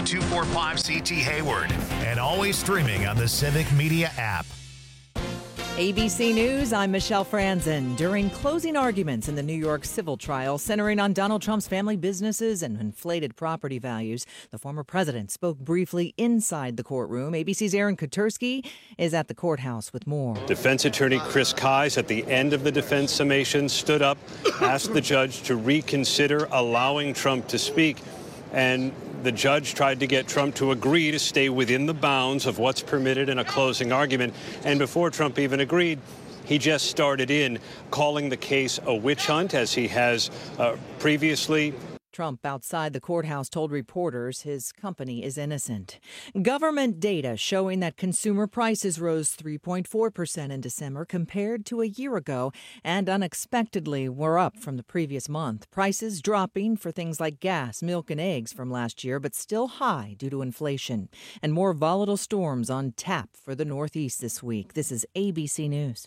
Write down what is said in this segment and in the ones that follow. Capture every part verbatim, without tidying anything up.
two four five C T Hayward. And always streaming on the Civic Media app. A B C News, I'm Michelle Franzen. During closing arguments in the New York civil trial centering on Donald Trump's family businesses and inflated property values, the former president spoke briefly inside the courtroom. A B C's Aaron Katersky is at the courthouse with more. Defense attorney Chris Kise, at the end of the defense summation, stood up, asked the judge to reconsider allowing Trump to speak, and the judge tried to get Trump to agree to stay within the bounds of what's permitted in a closing argument. And before Trump even agreed, he just started in calling the case a witch hunt, as he has uh, previously. Trump outside the courthouse told reporters his company is innocent. Government data showing that consumer prices rose three point four percent in December compared to a year ago and unexpectedly were up from the previous month. Prices dropping for things like gas, milk, and eggs from last year, but still high due to inflation. And more volatile storms on tap for the Northeast this week. This is A B C News.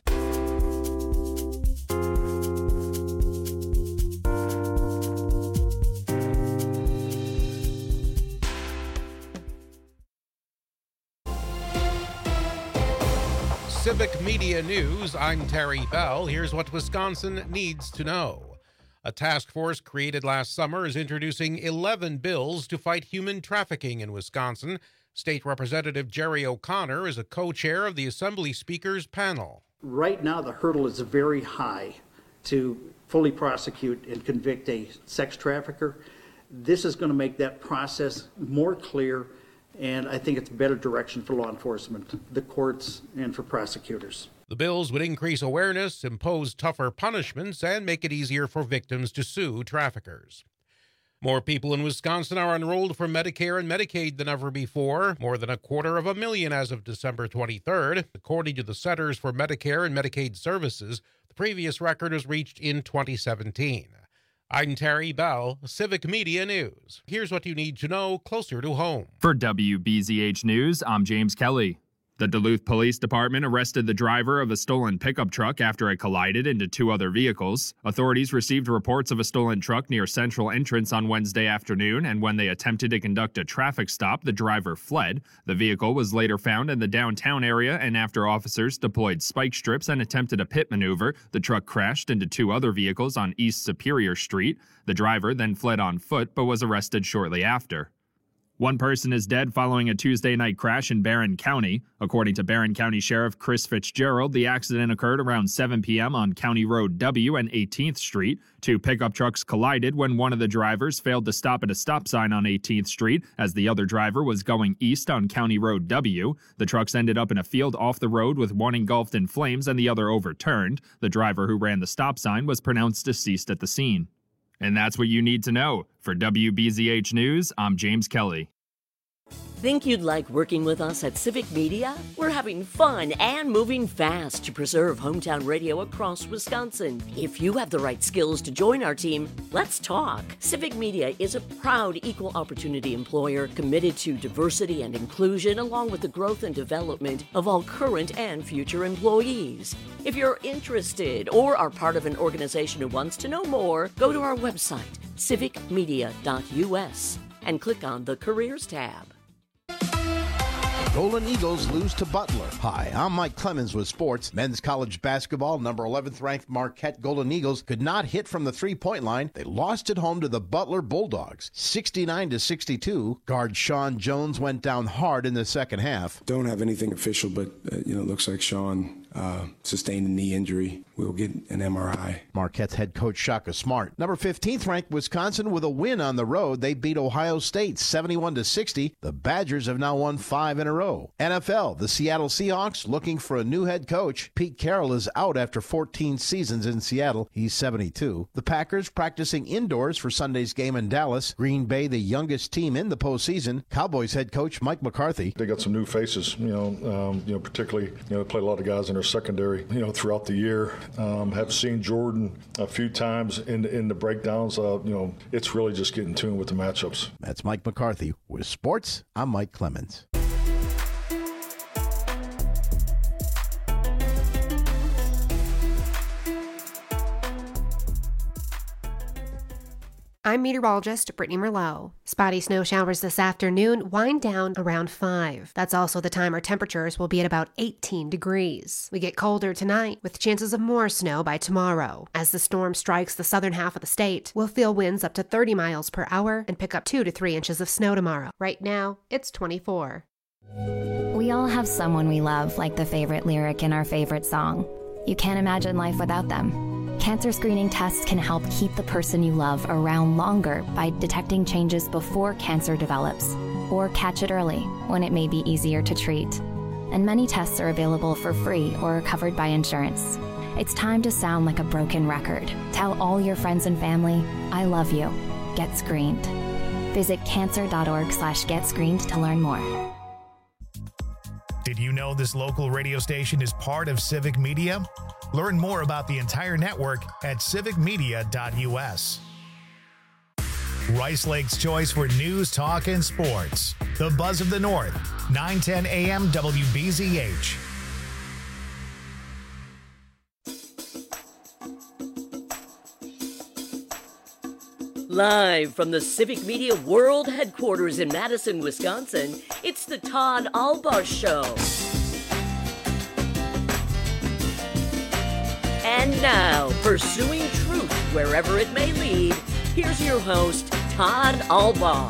Civic Media News, I'm Terry Bell. Here's what Wisconsin needs to know. A task force created last summer is introducing eleven bills to fight human trafficking in Wisconsin. State Representative Jerry O'Connor is a co-chair of the Assembly Speakers panel. Right now, the hurdle is very high to fully prosecute and convict a sex trafficker. This is going to make that process more clear, and I think it's a better direction for law enforcement, the courts, and for prosecutors. The bills would increase awareness, impose tougher punishments, and make it easier for victims to sue traffickers. More people in Wisconsin are enrolled for Medicare and Medicaid than ever before, more than a quarter of a million as of December twenty-third. According to the Centers for Medicare and Medicaid Services, the previous record was reached in twenty seventeen. I'm Terry Bell, Civic Media News. Here's what you need to know closer to home. For W B Z H News, I'm James Kelly. The Duluth Police Department arrested the driver of a stolen pickup truck after it collided into two other vehicles. Authorities received reports of a stolen truck near Central Entrance on Wednesday afternoon, and when they attempted to conduct a traffic stop, the driver fled. The vehicle was later found in the downtown area, and after officers deployed spike strips and attempted a pit maneuver, the truck crashed into two other vehicles on East Superior Street. The driver then fled on foot but was arrested shortly after. One person is dead following a Tuesday night crash in Barron County. According to Barron County Sheriff Chris Fitzgerald, the accident occurred around seven p.m. on County Road W and eighteenth Street. Two pickup trucks collided when one of the drivers failed to stop at a stop sign on eighteenth Street as the other driver was going east on County Road W. The trucks ended up in a field off the road with one engulfed in flames and the other overturned. The driver who ran the stop sign was pronounced deceased at the scene. And that's what you need to know. For W B Z H News, I'm James Kelly. Think you'd like working with us at Civic Media? We're having fun and moving fast to preserve hometown radio across Wisconsin. If you have the right skills to join our team, let's talk. Civic Media is a proud equal opportunity employer committed to diversity and inclusion along with the growth and development of all current and future employees. If you're interested or are part of an organization who wants to know more, go to our website, civic media dot u s, and click on the Careers tab. Golden Eagles lose to Butler. Hi, I'm Mike Clemens with sports. Men's college basketball, number eleventh ranked Marquette Golden Eagles could not hit from the three-point line. They lost at home to the Butler Bulldogs, sixty-nine to sixty-two. Guard Sean Jones went down hard in the second half. Don't have anything official, but uh, you know, it looks like Sean uh, sustained a knee injury. We'll get an M R I. Marquette's head coach Shaka Smart. Number fifteenth ranked Wisconsin with a win on the road. They beat Ohio State seventy-one to sixty. The Badgers have now won five in a row. N F L, the Seattle Seahawks looking for a new head coach. Pete Carroll is out after fourteen seasons in Seattle. He's seventy-two. The Packers practicing indoors for Sunday's game in Dallas. Green Bay, the youngest team in the postseason. Cowboys head coach Mike McCarthy. They got some new faces, you know, um, you know, particularly, you know, they play a lot of guys in their secondary, you know, throughout the year. Um, have seen Jordan a few times in, in the breakdowns. Uh, you know, it's really just getting tuned with the matchups. That's Mike McCarthy. With sports, I'm Mike Clemens. I'm meteorologist Brittany Merlot. Spotty snow showers this afternoon wind down around five. That's also the time our temperatures will be at about eighteen degrees. We get colder tonight with chances of more snow by tomorrow. As the storm strikes the southern half of the state, we'll feel winds up to thirty miles per hour and pick up two to three inches of snow tomorrow. Right now, it's twenty-four. We all have someone we love, like the favorite lyric in our favorite song. You can't imagine life without them. Cancer screening tests can help keep the person you love around longer by detecting changes before cancer develops, or catch it early when it may be easier to treat. And many tests are available for free or are covered by insurance. It's time to sound like a broken record. Tell all your friends and family, I love you. Get screened. Visit cancer.org slash get screened to learn more. Did you know this local radio station is part of Civic Media? Learn more about the entire network at civic media dot u s. Rice Lake's choice for news, talk, and sports. The Buzz of the North, nine ten a m W B Z H. Live from the Civic Media World Headquarters in Madison, Wisconsin, it's the Todd Albaugh Show. And now, pursuing truth wherever it may lead, here's your host, Todd Albaugh.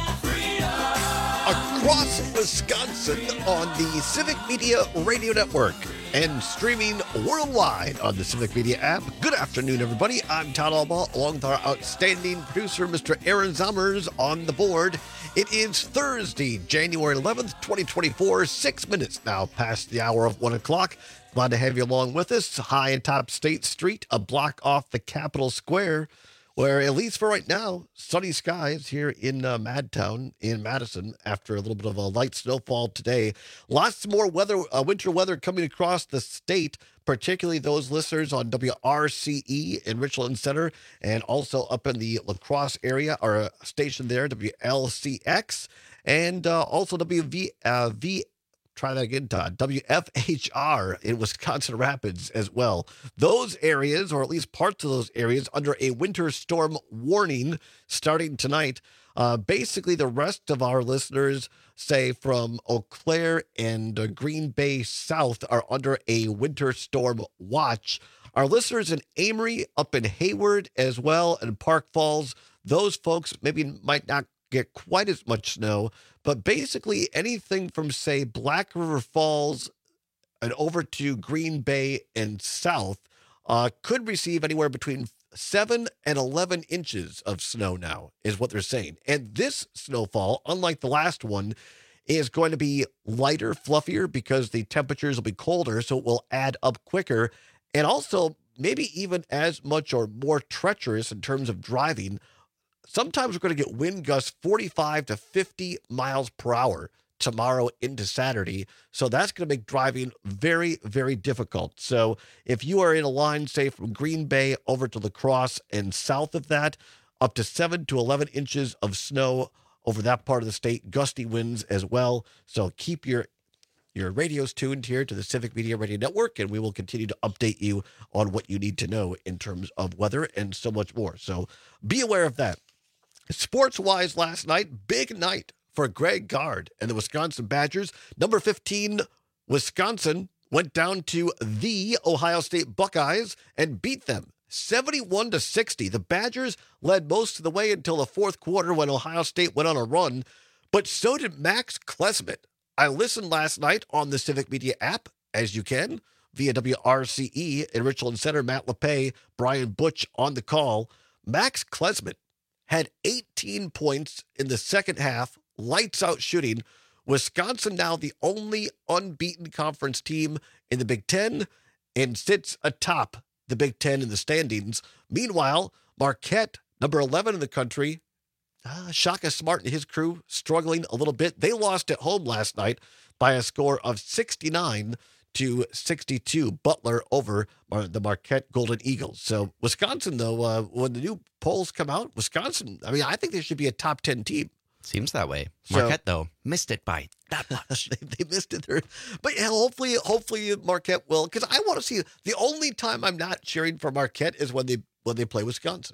Across Wisconsin on the Civic Media Radio Network and streaming worldwide on the Civic Media app. Good afternoon, everybody. I'm Todd Albaugh, along with our outstanding producer, Mister Aaron Zommers, on the board. It is Thursday, January eleventh, twenty twenty-four, six minutes now past the hour of one o'clock. Glad to have you along with us. High atop State Street, a block off the Capitol Square, where, at least for right now, sunny skies here in uh, Madtown in Madison after a little bit of a light snowfall today. Lots more weather, uh, winter weather coming across the state, particularly those listeners on W R C E in Richland Center and also up in the La Crosse area, our station there, W L C X, and uh, also W V, uh, V Try that again, Todd. W F H R in Wisconsin Rapids as well. Those areas, or at least parts of those areas, under a winter storm warning starting tonight. Uh, basically, the rest of our listeners, say from Eau Claire and uh, Green Bay South, are under a winter storm watch. Our listeners in Amory, up in Hayward as well, and Park Falls, those folks maybe might not get quite as much snow, but basically anything from, say, Black River Falls and over to Green Bay and south uh, could receive anywhere between seven and eleven inches of snow now, is what they're saying. And this snowfall, unlike the last one, is going to be lighter, fluffier, because the temperatures will be colder, so it will add up quicker, and also maybe even as much or more treacherous in terms of driving. Sometimes we're going to get wind gusts forty-five to fifty miles per hour tomorrow into Saturday. So that's going to make driving very, very difficult. So if you are in a line, say, from Green Bay over to La Crosse and south of that, up to seven to eleven inches of snow over that part of the state, gusty winds as well. So keep your your radios tuned here to the Civic Media Radio Network, and we will continue to update you on what you need to know in terms of weather and so much more. So be aware of that. Sports-wise last night, big night for Greg Gard and the Wisconsin Badgers. Number fifteen, Wisconsin, went down to the Ohio State Buckeyes and beat them seventy-one to sixty. The Badgers led most of the way until the fourth quarter when Ohio State went on a run, but so did Max Klesmit. I listened last night on the Civic Media app, as you can, via W R C E in Richland Center. Matt LePay, Brian Butch on the call. Max Klesmit had eighteen points in the second half, lights out shooting. Wisconsin now the only unbeaten conference team in the Big Ten and sits atop the Big Ten in the standings. Meanwhile, Marquette, number eleven in the country, uh, Shaka Smart and his crew struggling a little bit. They lost at home last night by a score of sixty-nine to sixty-two. Butler over the Marquette Golden Eagles. So Wisconsin, though, uh, when the new polls come out, Wisconsin, I mean, I think they should be a top ten team. Seems that way. Marquette, so, though, missed it by that much. they, they missed it there. But yeah, hopefully, hopefully Marquette will, because I want to see, the only time I'm not cheering for Marquette is when they when they play Wisconsin.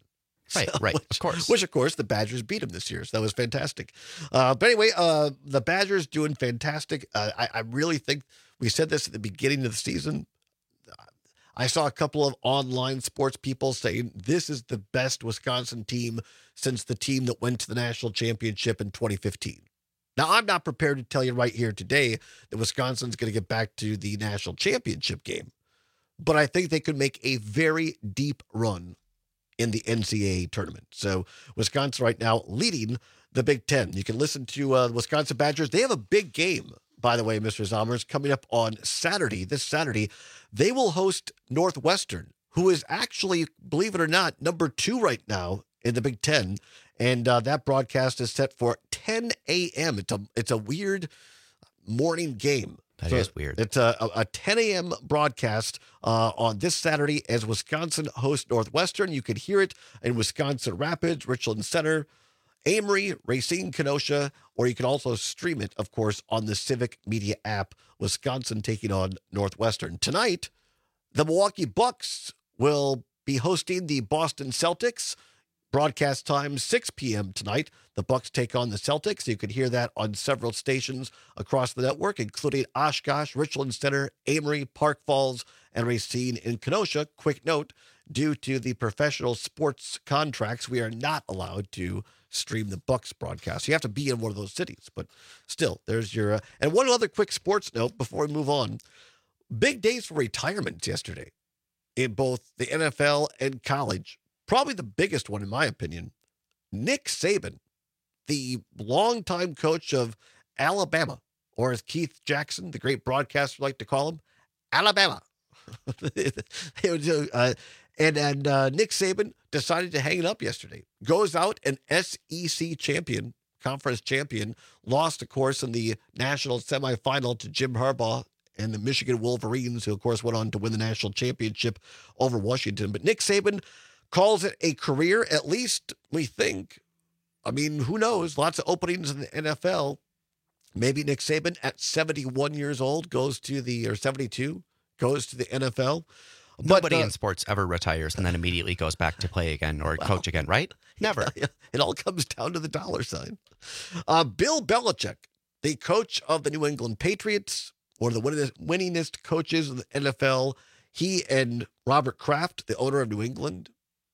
Right, So, right, which, of course. Which, of course, the Badgers beat them this year, so that was fantastic. Uh, but anyway, uh, the Badgers doing fantastic. Uh, I, I really think we said this at the beginning of the season. I saw a couple of online sports people saying this is the best Wisconsin team since the team that went to the national championship in twenty fifteen. Now, I'm not prepared to tell you right here today that Wisconsin's going to get back to the national championship game, but I think they could make a very deep run in the N C double A tournament. So Wisconsin right now leading the Big Ten. You can listen to uh, the Wisconsin Badgers. They have a big game, by the way, Mister Zommers, coming up on Saturday. This Saturday, they will host Northwestern, who is actually, believe it or not, number two right now in the Big Ten. And uh, that broadcast is set for ten a.m. It's a it's a weird morning game. That so is weird. It's a, a, a ten a.m. broadcast uh, on this Saturday as Wisconsin hosts Northwestern. You can hear it in Wisconsin Rapids, Richland Center, Amory, Racine, Kenosha, or you can also stream it, of course, on the Civic Media app. Wisconsin taking on Northwestern. Tonight, the Milwaukee Bucks will be hosting the Boston Celtics. Broadcast time, six p.m. tonight. The Bucks take on the Celtics. You can hear that on several stations across the network, including Oshkosh, Richland Center, Amory, Park Falls, and Racine in Kenosha. Quick note, due to the professional sports contracts, we are not allowed to stream the Bucks broadcast. You have to be in one of those cities, but still, there's your... Uh, and one other quick sports note before we move on. Big days for retirements yesterday in both the N F L and college. Probably the biggest one, in my opinion, Nick Saban, the longtime coach of Alabama, or as Keith Jackson, the great broadcaster, like to call him, Alabama. uh, and and uh, Nick Saban decided to hang it up yesterday. Goes out an S E C champion, conference champion, lost, of course, in the national semifinal to Jim Harbaugh and the Michigan Wolverines, who, of course, went on to win the national championship over Washington. But Nick Saban calls it a career, at least we think. I mean, who knows? Lots of openings in the N F L. Maybe Nick Saban at seventy-one years old goes to the, or seventy-two, goes to the N F L. Nobody but, uh, in sports ever retires and then immediately goes back to play again or well, coach again, right? Never. Yeah, it all comes down to the dollar sign. Uh, Bill Belichick, the coach of the New England Patriots, one of the winningest, winningest coaches in the N F L, he and Robert Kraft, the owner of New England,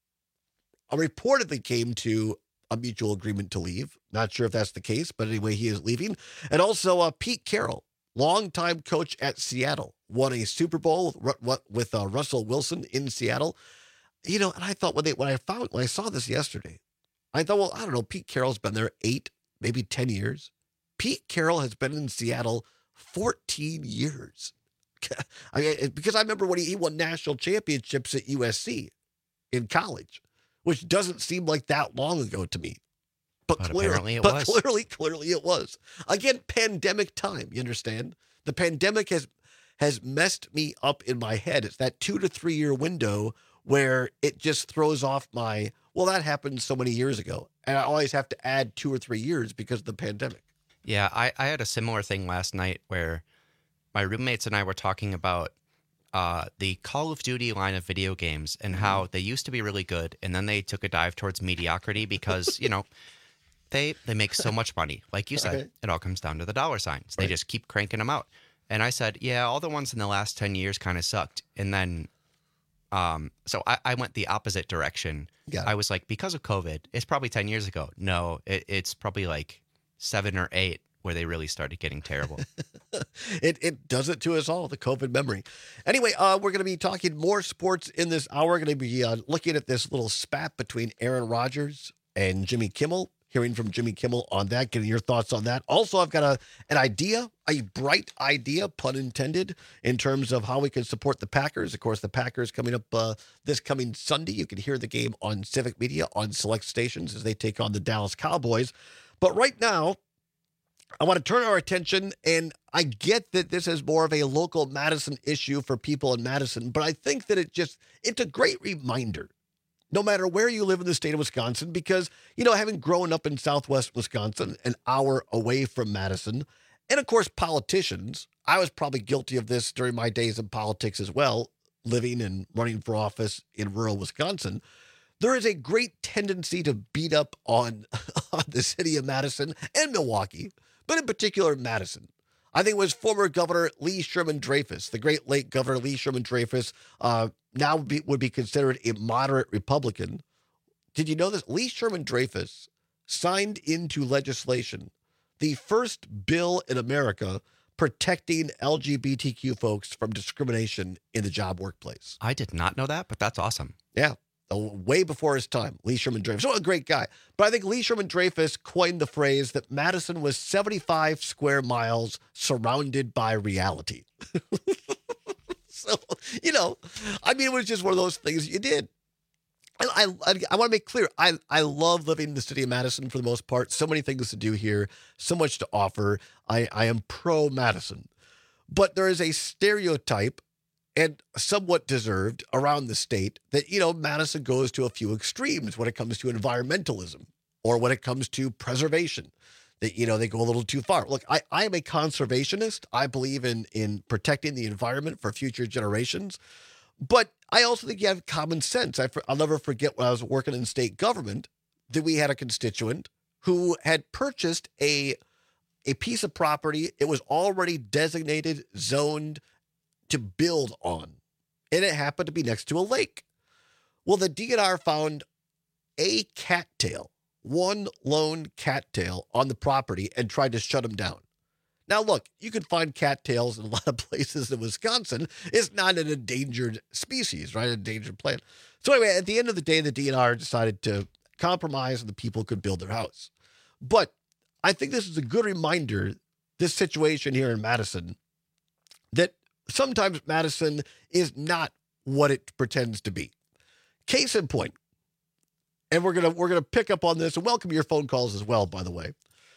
reportedly came to a mutual agreement to leave. Not sure if that's the case, but anyway, he is leaving. And also uh, Pete Carroll, longtime coach at Seattle, won a Super Bowl with, with uh, Russell Wilson in Seattle. You know, and I thought when they when I found when I saw this yesterday, I thought, well, I don't know, Pete Carroll's been there eight, maybe ten years. Pete Carroll has been in Seattle fourteen years. I mean, because I remember when he, he won national championships at U S C in college, which doesn't seem like that long ago to me. But, but clearly, apparently it but was. clearly, clearly it was. Again, pandemic time, you understand? The pandemic has has messed me up in my head. It's that two to three year window where it just throws off my, well, that happened so many years ago. And I always have to add two or three years because of the pandemic. Yeah, I, I had a similar thing last night where my roommates and I were talking about uh, the Call of Duty line of video games and how they used to be really good, and then they took a dive towards mediocrity because, you know, they they make so much money. Like you said, Okay. it all comes down to the dollar signs. They Right. just keep cranking them out. And I said, yeah, all the ones in the last ten years kind of sucked. And then, um, so I, I went the opposite direction. Yeah. I was like, because of COVID, it's probably ten years ago. No, it, it's probably like seven or eight where they really started getting terrible. it it does it to us all, the COVID memory. Anyway, uh, we're going to be talking more sports in this hour. We're going to be uh, looking at this little spat between Aaron Rodgers and Jimmy Kimmel, hearing from Jimmy Kimmel on that, getting your thoughts on that. Also, I've got a an idea, a bright idea, pun intended, in terms of how we can support the Packers. Of course, the Packers coming up uh, this coming Sunday. You can hear the game on Civic Media on select stations as they take on the Dallas Cowboys. But right now, I want to turn our attention, and I get that this is more of a local Madison issue for people in Madison, but I think that it just, it's a great reminder, no matter where you live in the state of Wisconsin, because, you know, having grown up in Southwest Wisconsin, an hour away from Madison, and of course, politicians, I was probably guilty of this during my days in politics as well, living and running for office in rural Wisconsin. There is a great tendency to beat up on, on the city of Madison and Milwaukee, but in particular Madison. I think it was former Governor Lee Sherman Dreyfus, the great late Governor Lee Sherman Dreyfus, uh, now would be, would be considered a moderate Republican. Did you know this? Lee Sherman Dreyfus signed into legislation the first bill in America protecting L G B T Q folks from discrimination in the job workplace. I did not know that, but that's awesome. Yeah. Way before his time, Lee Sherman Dreyfus. What a great guy. But I think Lee Sherman Dreyfus coined the phrase that Madison was seventy-five square miles surrounded by reality. So, you know, I mean, it was just one of those things you did. And I, I, I want to make clear, I, I love living in the city of Madison for the most part. So many things to do here, so much to offer. I, I am pro-Madison. But there is a stereotype, and somewhat deserved, around the state that, you know, Madison goes to a few extremes when it comes to environmentalism or when it comes to preservation, that, you know, they go a little too far. Look, I, I am a conservationist. I believe in, in protecting the environment for future generations. But I also think you have common sense. I, I'll never forget when I was working in state government that we had a constituent who had purchased a, a piece of property. It was already designated, zoned, to build on, and it happened to be next to a lake. Well, the D N R found a cattail, one lone cattail on the property, and tried to shut him down. Now, look, you can find cattails in a lot of places in Wisconsin. It's not an endangered species, right? An endangered plant. So anyway, at the end of the day, the D N R decided to compromise and the people could build their house. But I think this is a good reminder, this situation here in Madison, that sometimes Madison is not what it pretends to be. Case in point, and we're gonna we're gonna pick up on this and welcome your phone calls as well, by the way.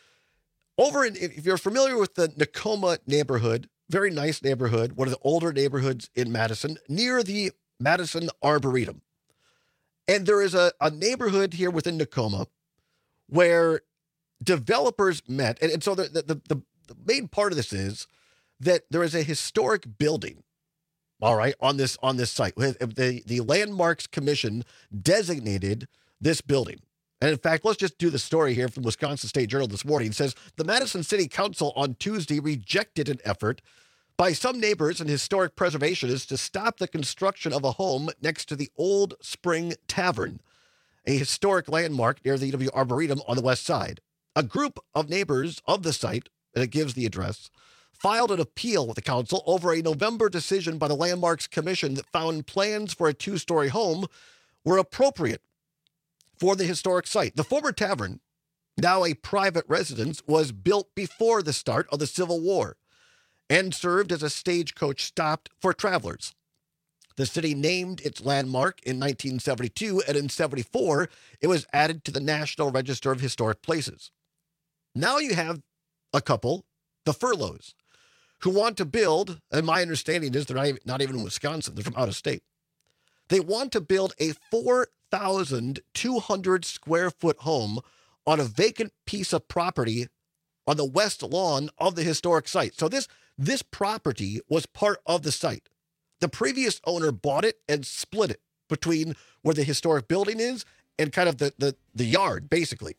Over in, if you're familiar with the Nakoma neighborhood, very nice neighborhood, one of the older neighborhoods in Madison, near the Madison Arboretum. And there is a, a neighborhood here within Nakoma where developers met, and, and so the, the the the main part of this is that there is a historic building, all right, on this on this site. The, the Landmarks Commission designated this building. And in fact, let's just do the story here from Wisconsin State Journal this morning. It says, the Madison City Council on Tuesday rejected an effort by some neighbors and historic preservationists to stop the construction of a home next to the Old Spring Tavern, a historic landmark near the U W Arboretum on the west side. A group of neighbors of the site, and it gives the address, filed an appeal with the council over a November decision by the Landmarks Commission that found plans for a two-story home were appropriate for the historic site. The former tavern, now a private residence, was built before the start of the Civil War and served as a stagecoach stop for travelers. The city named its landmark in nineteen seventy-two, and in seventy-four, it was added to the National Register of Historic Places. Now you have a couple, the Furloughs, who want to build, and my understanding is they're not even, not even in Wisconsin, they're from out of state. They want to build a four thousand two hundred square foot home on a vacant piece of property on the west lawn of the historic site. So this, this property was part of the site. The previous owner bought it and split it between where the historic building is and kind of the, the, the yard, basically.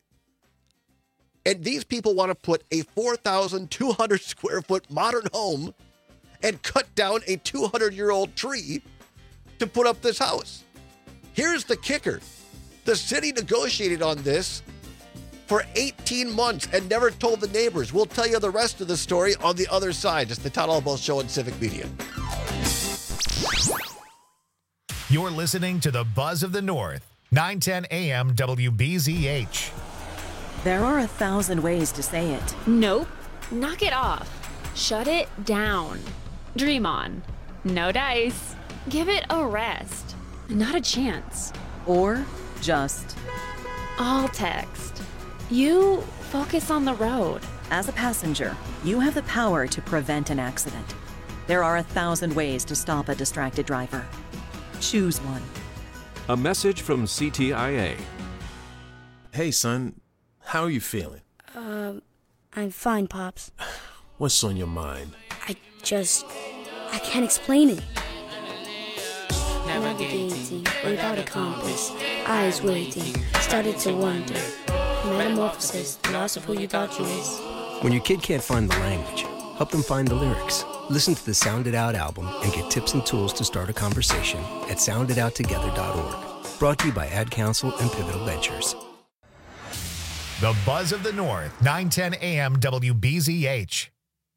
And these people want to put a four thousand two hundred square foot modern home and cut down a two hundred year old tree to put up this house. Here's the kicker. The city negotiated on this for eighteen months and never told the neighbors. We'll tell you the rest of the story on the other side. It's the Todd Albaugh Show on Civic Media. You're listening to the Buzz of the North, nine ten A M W B Z H. There are a thousand ways to say it. Nope. Knock it off. Shut it down. Dream on. No dice. Give it a rest. Not a chance. Or just. All text. You focus on the road. As a passenger, you have the power to prevent an accident. There are a thousand ways to stop a distracted driver. Choose one. A message from C T I A. Hey, son. How are you feeling? Um, I'm fine, Pops. What's on your mind? I just... I can't explain it. navigating without a compass, eyes waiting, started to wonder. Metamorphosis, the loss of who you thought you was. When your kid can't find the language, help them find the lyrics. Listen to the Sound It Out album and get tips and tools to start a conversation at sound it out together dot org. Brought to you by Ad Council and Pivotal Ventures. The Buzz of the North, nine ten A M W B Z H.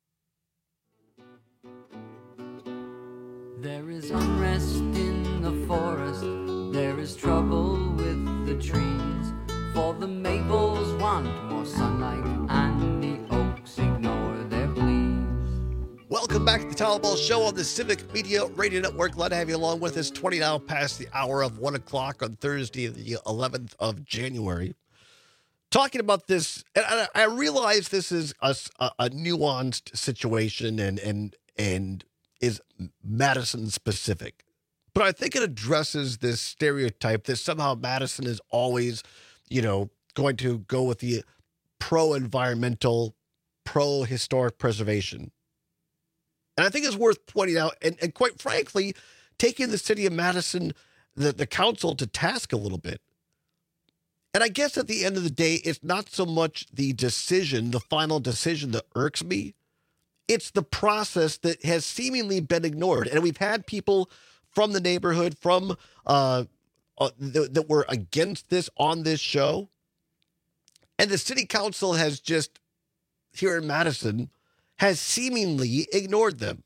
There is unrest in the forest, there is trouble with the trees, for the maples want more sunlight and the oaks ignore their pleas. Welcome back to the Tyler Ball Show on the Civic Media Radio Network. Glad to have you along with us. twenty now past the hour of one o'clock on Thursday, the eleventh of January. Talking about this, and I, I realize this is a, a nuanced situation and and and is Madison specific, but I think it addresses this stereotype that somehow Madison is always, you know, going to go with the pro-environmental, pro-historic preservation. And I think it's worth pointing out, and, and quite frankly, taking the city of Madison, the, the council to task a little bit. And I guess at the end of the day, it's not so much the decision, the final decision that irks me. It's the process that has seemingly been ignored. And we've had people from the neighborhood, from uh, uh, th- that were against this on this show. And the city council has just, here in Madison, has seemingly ignored them.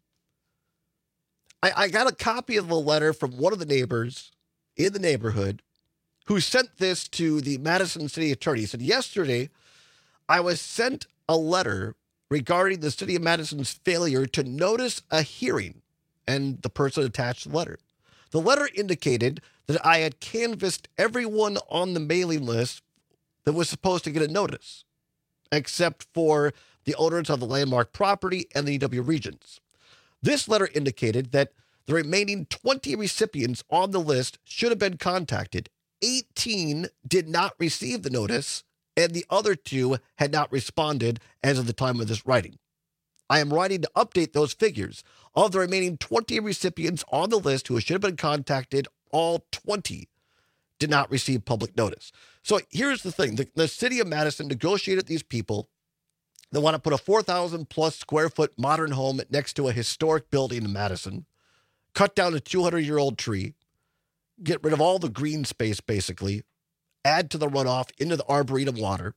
I, I got a copy of a letter from one of the neighbors in the neighborhood who sent this to the Madison city attorney. He said, yesterday, I was sent a letter regarding the city of Madison's failure to notice a hearing, and the person attached the letter. The letter indicated that I had canvassed everyone on the mailing list that was supposed to get a notice, except for the owners of the landmark property and the E W Regents. This letter indicated that the remaining twenty recipients on the list should have been contacted. eighteen did not receive the notice, and the other two had not responded as of the time of this writing. I am writing to update those figures. Of the remaining twenty recipients on the list who should have been contacted, all twenty did not receive public notice. So here's the thing. The, the city of Madison negotiated these people. They want to put a four thousand plus square foot modern home next to a historic building in Madison, cut down a two hundred year old tree, get rid of all the green space, basically, add to the runoff into the Arboretum water.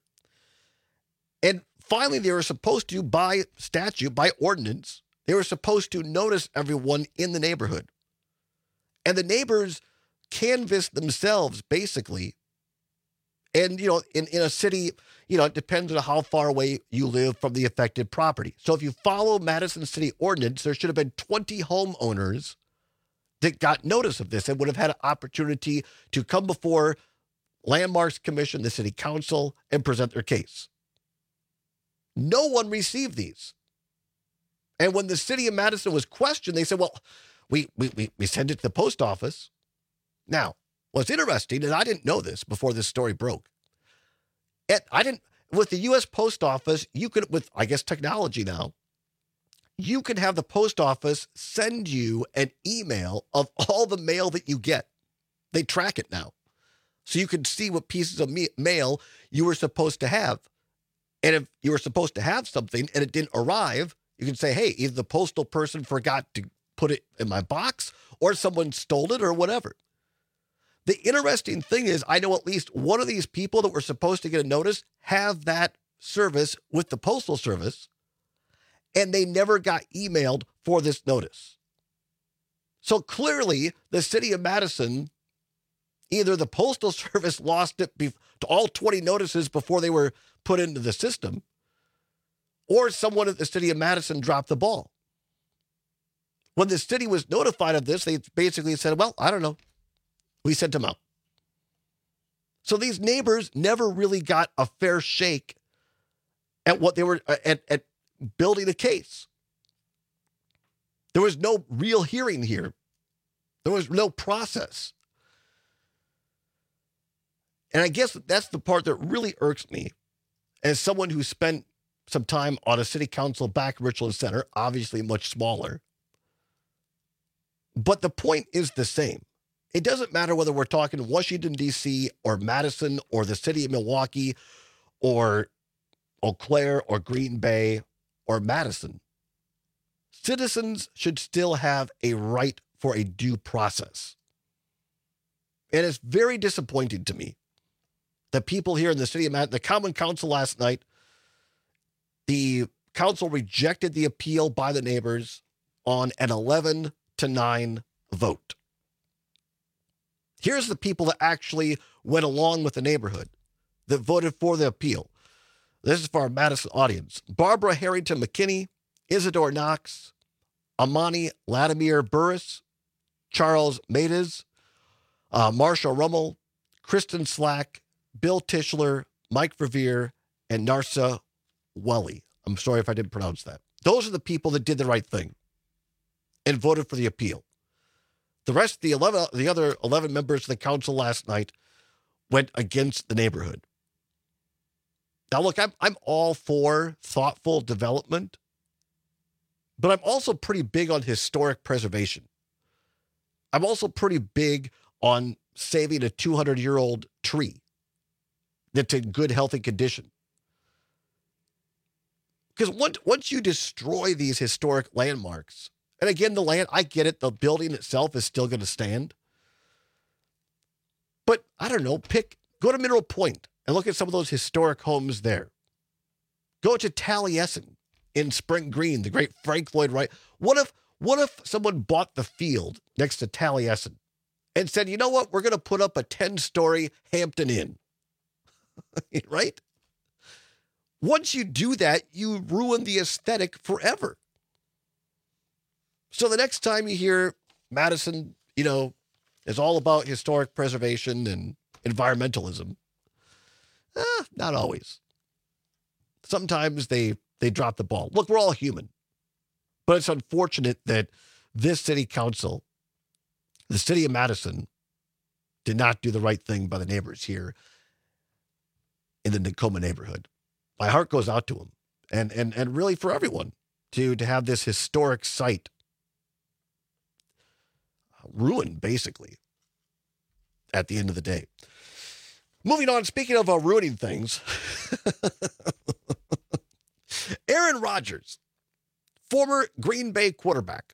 And finally, they were supposed to, by statute, by ordinance, they were supposed to notice everyone in the neighborhood. And the neighbors canvassed themselves, basically. And, you know, in, in a city, you know, it depends on how far away you live from the affected property. So if you follow Madison City Ordinance, there should have been twenty homeowners that got notice of this and would have had an opportunity to come before Landmarks Commission, the city council, and present their case. No one received these. And when the city of Madison was questioned, they said, well, we, we, we, we sent it to the post office. Now, what's interesting, and I didn't know this before this story broke. It, I didn't, with the U S Post Office, you could, with, I guess, technology now, you can have the post office send you an email of all the mail that you get. They track it now. So you can see what pieces of me- mail you were supposed to have. And if you were supposed to have something and it didn't arrive, you can say, hey, either the postal person forgot to put it in my box or someone stole it or whatever. The interesting thing is, I know at least one of these people that were supposed to get a notice have that service with the Postal Service, and they never got emailed for this notice. So clearly, the city of Madison, either the Postal Service lost it be- to all twenty notices before they were put into the system, or someone at the city of Madison dropped the ball. When the city was notified of this, they basically said, well, I don't know. We sent them out. So these neighbors never really got a fair shake at what they were, at, at building a case. There was no real hearing here. There was no process. And I guess that's the part that really irks me as someone who spent some time on a city council back in Richland Center, obviously much smaller. But the point is the same. It doesn't matter whether we're talking Washington, D C, or Madison, or the city of Milwaukee, or Eau Claire, or Green Bay, or Madison. Citizens should still have a right for a due process. And it's very disappointing to me that people here in the city of Madison, the Common Council last night, the council rejected the appeal by the neighbors on an eleven to nine vote. Here's the people that actually went along with the neighborhood, that voted for the appeal. This is for our Madison audience. Barbara Harrington McKinney, Isidore Knox, Amani Latimer Burris, Charles Maides, uh, Marsha Rummel, Kristen Slack, Bill Tischler, Mike Revere, and Narsa Welly. I'm sorry if I didn't pronounce that. Those are the people that did the right thing and voted for the appeal. The rest, the eleven, the other eleven members of the council last night went against the neighborhood. Now, look, I'm I'm all for thoughtful development, but I'm also pretty big on historic preservation. I'm also pretty big on saving a two hundred year old tree that's in good, healthy condition. Because once, once you destroy these historic landmarks, and again, the land, I get it, the building itself is still going to stand. But I don't know, pick, go to Mineral Point and look at some of those historic homes there. Go to Taliesin in Spring Green, the great Frank Lloyd Wright. What if, what if someone bought the field next to Taliesin and said, you know what, we're going to put up a ten-story Hampton Inn, right? Once you do that, you ruin the aesthetic forever. So the next time you hear Madison, you know, is all about historic preservation and environmentalism, eh, not always. Sometimes they, they drop the ball. Look, we're all human. But it's unfortunate that this city council, the city of Madison, did not do the right thing by the neighbors here in the Nakoma neighborhood. My heart goes out to them, and and and really for everyone to, to have this historic site ruined, basically, at the end of the day. Moving on, speaking of uh, ruining things, Aaron Rodgers, former Green Bay quarterback,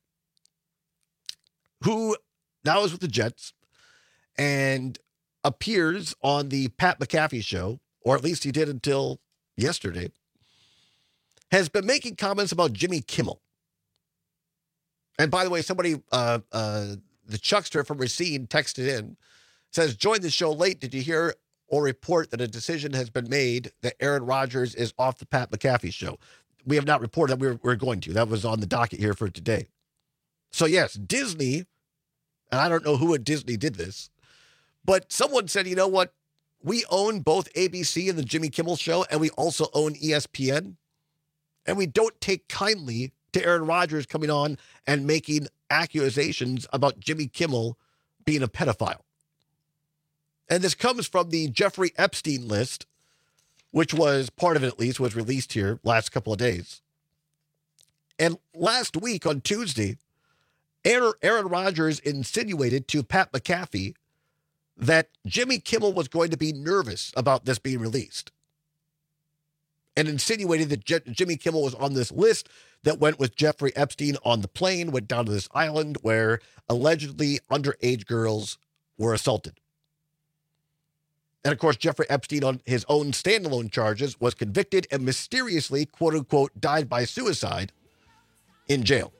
who now is with the Jets and appears on the Pat McAfee show, or at least he did until yesterday, has been making comments about Jimmy Kimmel. And by the way, somebody, uh, uh, the Chuckster from Racine texted in, says, joined the show late. Did you hear or report that a decision has been made that Aaron Rodgers is off the Pat McAfee show? We have not reported that we we're, we're going to. That was on the docket here for today. So yes, Disney, and I don't know who at Disney did this, but someone said, you know what? We own both A B C and the Jimmy Kimmel Show, and we also own E S P N. And we don't take kindly to Aaron Rodgers coming on and making accusations about Jimmy Kimmel being a pedophile. And this comes from the Jeffrey Epstein list, which was, part of it at least, was released here last couple of days. And last week on Tuesday, Aaron, Aaron Rodgers insinuated to Pat McAfee that Jimmy Kimmel was going to be nervous about this being released, and insinuated that J- Jimmy Kimmel was on this list that went with Jeffrey Epstein on the plane, went down to this island where allegedly underage girls were assaulted. And of course, Jeffrey Epstein, on his own standalone charges, was convicted and mysteriously, quote unquote, died by suicide in jail.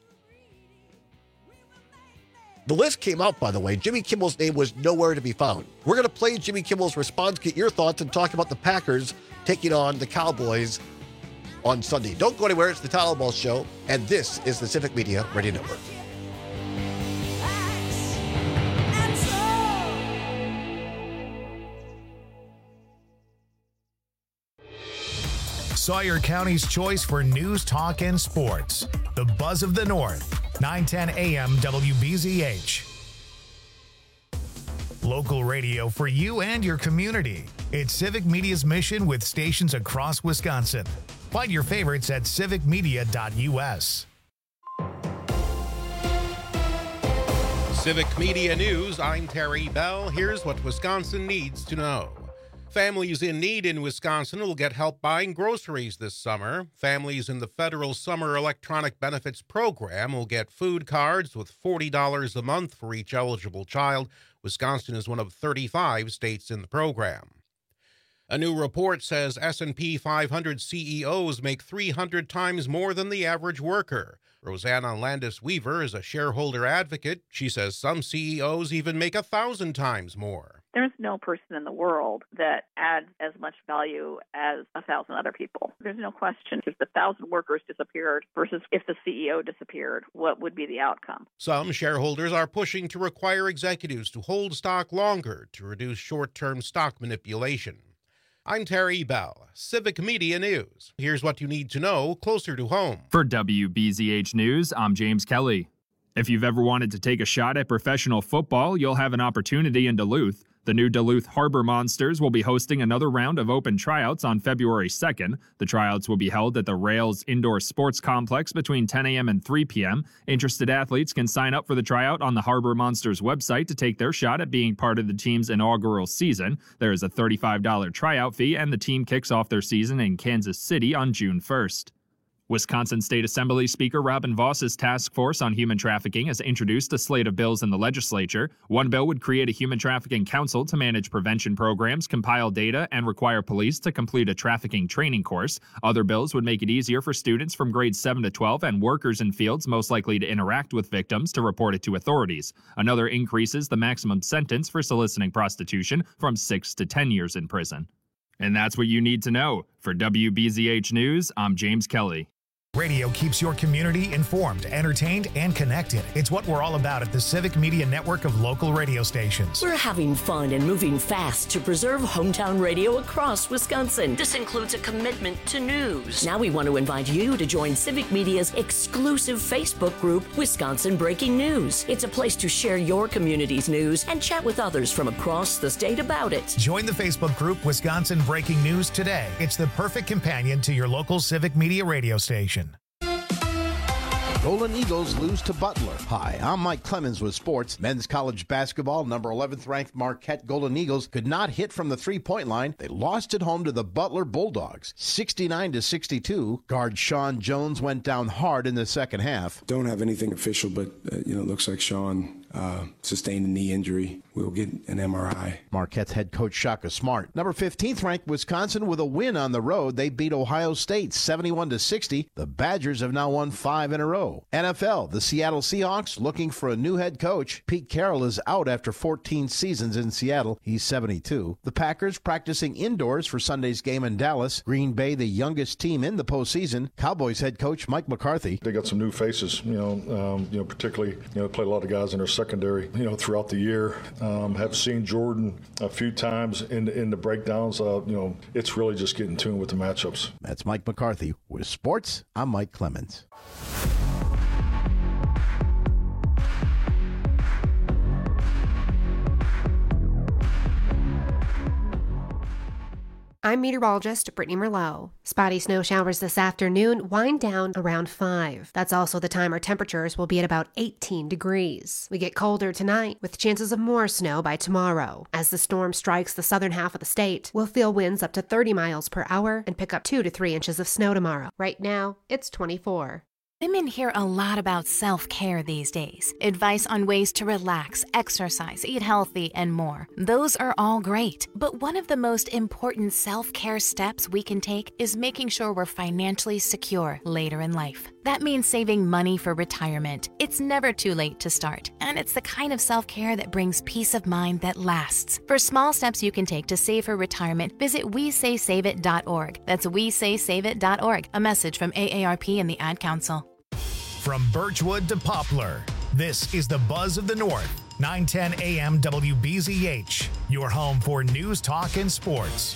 The list came out, by the way. Jimmy Kimmel's name was nowhere to be found. We're going to play Jimmy Kimmel's response, get your thoughts, and talk about the Packers taking on the Cowboys on Sunday. Don't go anywhere. It's the Todd Ball Show, and this is the Civic Media Radio Network. Sawyer County's choice for news, talk, and sports. The Buzz of the North. nine ten A M W B Z H. Local radio for you and your community. It's Civic Media's mission with stations across Wisconsin. Find your favorites at civic media dot U S. Civic Media News, I'm Terry Bell. Here's what Wisconsin needs to know. Families in need in Wisconsin will get help buying groceries this summer. Families in the federal Summer Electronic Benefits Program will get food cards with forty dollars a month for each eligible child. Wisconsin is one of thirty-five states in the program. A new report says S and P five hundred C E Os make three hundred times more than the average worker. Rosanna Landis-Weaver is a shareholder advocate. She says some C E Os even make a thousand times more. There's no person in the world that adds as much value as a thousand other people. There's no question. If the thousand workers disappeared versus if the C E O disappeared, what would be the outcome? Some shareholders are pushing to require executives to hold stock longer to reduce short-term stock manipulation. I'm Terry Bell, Civic Media News. Here's what you need to know closer to home. For W B Z H News, I'm James Kelly. If you've ever wanted to take a shot at professional football, you'll have an opportunity in Duluth. The new Duluth Harbor Monsters will be hosting another round of open tryouts on February second. The tryouts will be held at the Rails Indoor Sports Complex between ten a.m. and three p.m. Interested athletes can sign up for the tryout on the Harbor Monsters website to take their shot at being part of the team's inaugural season. There is a thirty-five dollars tryout fee, and the team kicks off their season in Kansas City on June first. Wisconsin State Assembly Speaker Robin Voss's task force on human trafficking has introduced a slate of bills in the legislature. One bill would create a human trafficking council to manage prevention programs, compile data, and require police to complete a trafficking training course. Other bills would make it easier for students from grades seven to twelve and workers in fields most likely to interact with victims to report it to authorities. Another increases the maximum sentence for soliciting prostitution from six to ten years in prison. And that's what you need to know. For W B Z H News, I'm James Kelly. Radio keeps your community informed, entertained, and connected. It's what we're all about at the Civic Media Network of local radio stations. We're having fun and moving fast to preserve hometown radio across Wisconsin. This includes a commitment to news. Now we want to invite you to join Civic Media's exclusive Facebook group, Wisconsin Breaking News. It's a place to share your community's news and chat with others from across the state about it. Join the Facebook group, Wisconsin Breaking News, today. It's the perfect companion to your local Civic Media radio station. Golden Eagles lose to Butler. Hi, I'm Mike Clemens with sports. Men's college basketball, number eleventh ranked Marquette Golden Eagles could not hit from the three-point line. They lost at home to the Butler Bulldogs, sixty-nine to sixty-two. Guard Sean Jones went down hard in the second half. Don't have anything official, but uh, you know, it looks like Sean uh, sustained a knee injury. We'll get an M R I. Marquette's head coach Shaka Smart. Number fifteenth ranked Wisconsin with a win on the road. They beat Ohio State seventy-one to sixty. The Badgers have now won five in a row. N F L, the Seattle Seahawks looking for a new head coach. Pete Carroll is out after fourteen seasons in Seattle. He's seventy-two. The Packers practicing indoors for Sunday's game in Dallas. Green Bay, the youngest team in the postseason. Cowboys head coach Mike McCarthy. They got some new faces, you know, um, you know, particularly, you know, played a lot of guys in their secondary, you know, throughout the year. Um, have seen Jordan a few times in in the breakdowns. Uh, you know, it's really just getting tuned with the matchups. That's Mike McCarthy. With sports, I'm Mike Clemens. I'm meteorologist Brittany Merlot. Spotty snow showers this afternoon wind down around five. That's also the time our temperatures will be at about eighteen degrees. We get colder tonight with chances of more snow by tomorrow. As the storm strikes the southern half of the state, we'll feel winds up to thirty miles per hour and pick up two to three inches of snow tomorrow. Right now, it's twenty-four. Women hear a lot about self-care these days. Advice on ways to relax, exercise, eat healthy, and more. Those are all great. But one of the most important self-care steps we can take is making sure we're financially secure later in life. That means saving money for retirement. It's never too late to start, and it's the kind of self-care that brings peace of mind that lasts. For small steps you can take to save for retirement, visit we say save it dot org. That's we say save it dot org. A message from A A R P and the Ad Council. From Birchwood to Poplar, this is the Buzz of the North, nine ten A M W B Z H, your home for news, talk, and sports.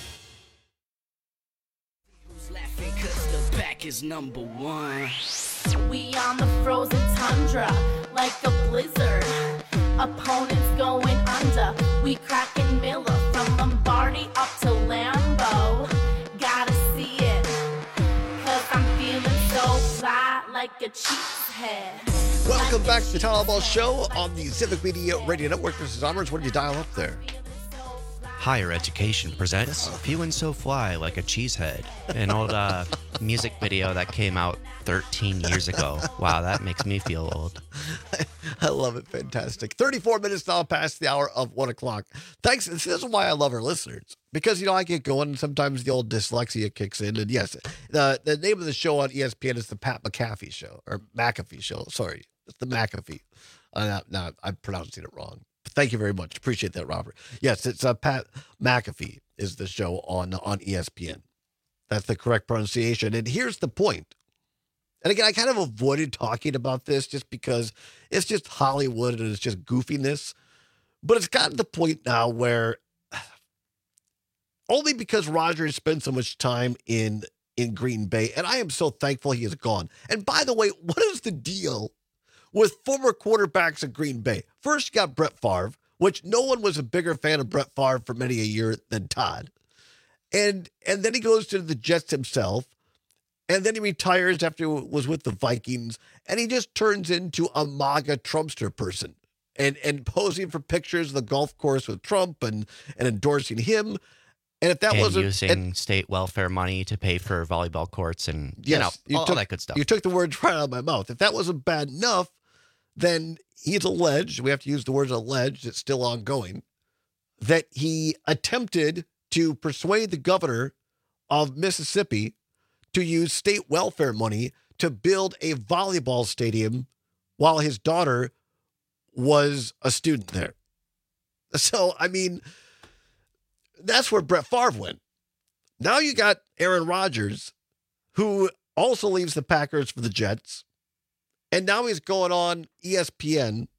Who's laughing 'cause the back is number one. We on the frozen tundra, like a blizzard. Opponents going under. We cracking Miller from Lombardi up to Lambeau. Gotta see it, 'cause I'm feeling so fly like a cheese hair. Welcome back to the Town Hall Ball Show on the Civic Media Radio Network. Mister Zommers, what did you dial up there? Higher Education presents Few and So Fly Like a Cheesehead, an old uh, music video that came out thirteen years ago. Wow, that makes me feel old. I love it. Fantastic. thirty-four minutes now past the hour of one o'clock. Thanks. This is why I love our listeners. Because, you know, I get going, and sometimes the old dyslexia kicks in. And yes, the, the name of the show on E S P N is the Pat McAfee Show, or McAfee Show. Sorry, it's the McAfee. Uh, no, I'm pronouncing it wrong. Thank you very much. Appreciate that, Robert. Yes, it's uh, Pat McAfee is the show on on E S P N. That's the correct pronunciation. And here's the point. And again, I kind of avoided talking about this just because it's just Hollywood and it's just goofiness. But it's gotten to the point now where only because Rodgers spent so much time in, in Green Bay, and I am so thankful he is gone. And by the way, what is the deal with former quarterbacks in Green Bay? First, you got Brett Favre, which no one was a bigger fan of Brett Favre for many a year than Todd. And and then he goes to the Jets himself, and then he retires after he was with the Vikings, and he just turns into a MAGA Trumpster person and, and posing for pictures of the golf course with Trump and, and endorsing him. And if that and wasn't using and, state welfare money to pay for volleyball courts and you yes, know you all, took, all that good stuff. You took the words right out of my mouth. If that wasn't bad enough, then he's alleged, we have to use the words alleged, it's still ongoing, that he attempted to persuade the governor of Mississippi to use state welfare money to build a volleyball stadium while his daughter was a student there. So, I mean, that's where Brett Favre went. Now you got Aaron Rodgers, who also leaves the Packers for the Jets. And now he's going on E S P N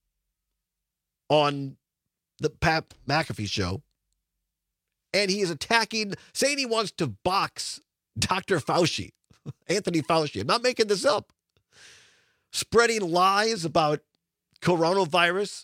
on the Pat McAfee Show. And he is attacking, saying he wants to box Doctor Fauci, Anthony Fauci. I'm not making this up. Spreading lies about coronavirus.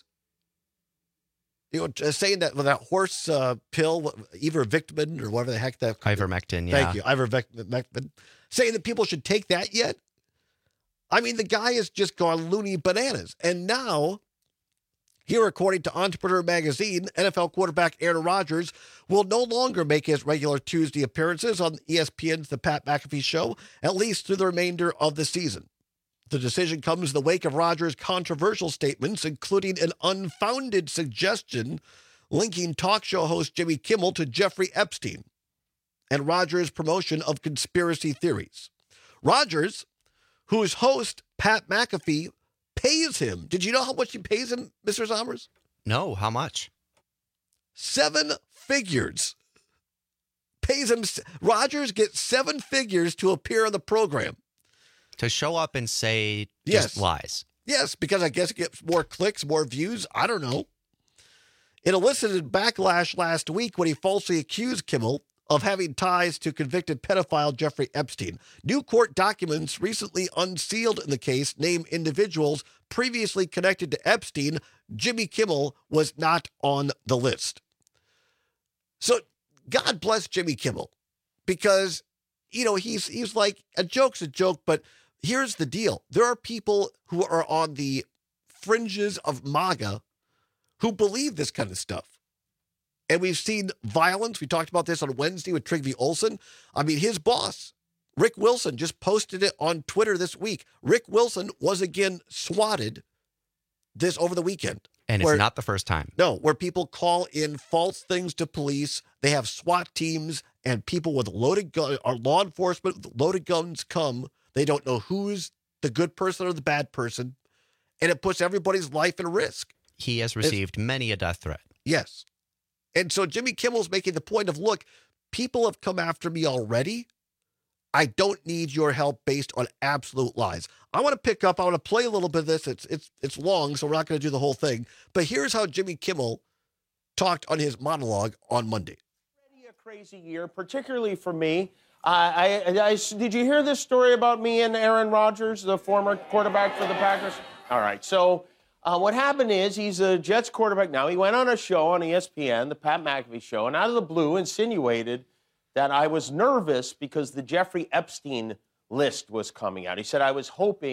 You know, saying that with that horse uh, pill, ivermectin or whatever the heck that. Ivermectin, yeah. Thank you, ivermectin. Saying that people should take that yet. I mean, the guy has just gone loony bananas. And now, here, according to Entrepreneur Magazine, N F L quarterback Aaron Rodgers will no longer make his regular Tuesday appearances on E S P N's The Pat McAfee Show, at least through the remainder of the season. The decision comes in the wake of Rodgers' controversial statements, including an unfounded suggestion linking talk show host Jimmy Kimmel to Jeffrey Epstein and Rodgers' promotion of conspiracy theories. Rodgers, whose host, Pat McAfee, pays him. Did you know how much he pays him, Mister Zommers? No, how much? Seven figures. Pays him. Rodgers gets seven figures to appear on the program. To show up and say just yes. lies. Yes, because I guess it gets more clicks, more views. I don't know. It elicited backlash last week when he falsely accused Kimmel of having ties to convicted pedophile Jeffrey Epstein. New court documents recently unsealed in the case name individuals previously connected to Epstein. Jimmy Kimmel was not on the list. So God bless Jimmy Kimmel, because, you know, he's he's like, a joke's a joke, but here's the deal. There are people who are on the fringes of MAGA who believe this kind of stuff. And we've seen violence. We talked about this on Wednesday with Trygve Olsen. I mean, his boss, Rick Wilson, just posted it on Twitter this week. Rick Wilson was again swatted this over the weekend. And where, it's not the first time. No, where people call in false things to police. They have SWAT teams and people with loaded guns, or law enforcement with loaded guns come. They don't know who's the good person or the bad person. And it puts everybody's life at risk. He has received it's, many a death threat. Yes. And so Jimmy Kimmel's making the point of, look, people have come after me already. I don't need your help based on absolute lies. I want to pick up, I want to play a little bit of this. It's it's it's long, so we're not going to do the whole thing. But here's how Jimmy Kimmel talked on his monologue on Monday. A crazy year, particularly for me. Uh, I, I, I, did you hear this story about me and Aaron Rodgers, the former quarterback for the Packers? All right, so uh, what happened is he's a Jets quarterback now. He went on a show on E S P N, the Pat McAfee Show, and out of the blue insinuated that I was nervous because the Jeffrey Epstein list was coming out. He said I was hoping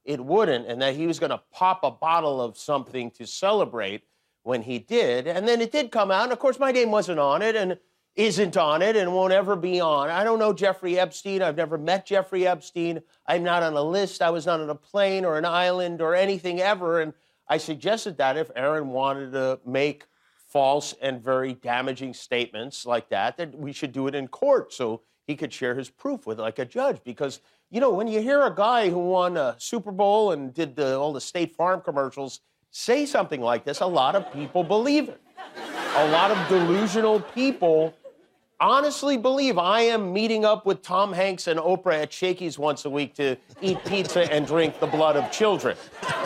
it wouldn't, and that he was going to pop a bottle of something to celebrate when he did. And then it did come out, and of course my name wasn't on it and isn't on it and won't ever be on. I don't know Jeffrey Epstein. I've never met Jeffrey Epstein. I'm not on a list. I was not on a plane or an island or anything ever. And I suggested that if Aaron wanted to make false and very damaging statements like that, that we should do it in court so he could share his proof with like a judge. Because, you know, when you hear a guy who won a Super Bowl and did the, all the State Farm commercials say something like this, a lot of people believe it. A lot of delusional people honestly believe I am meeting up with Tom Hanks and Oprah at Shakey's once a week to eat pizza and drink the blood of children.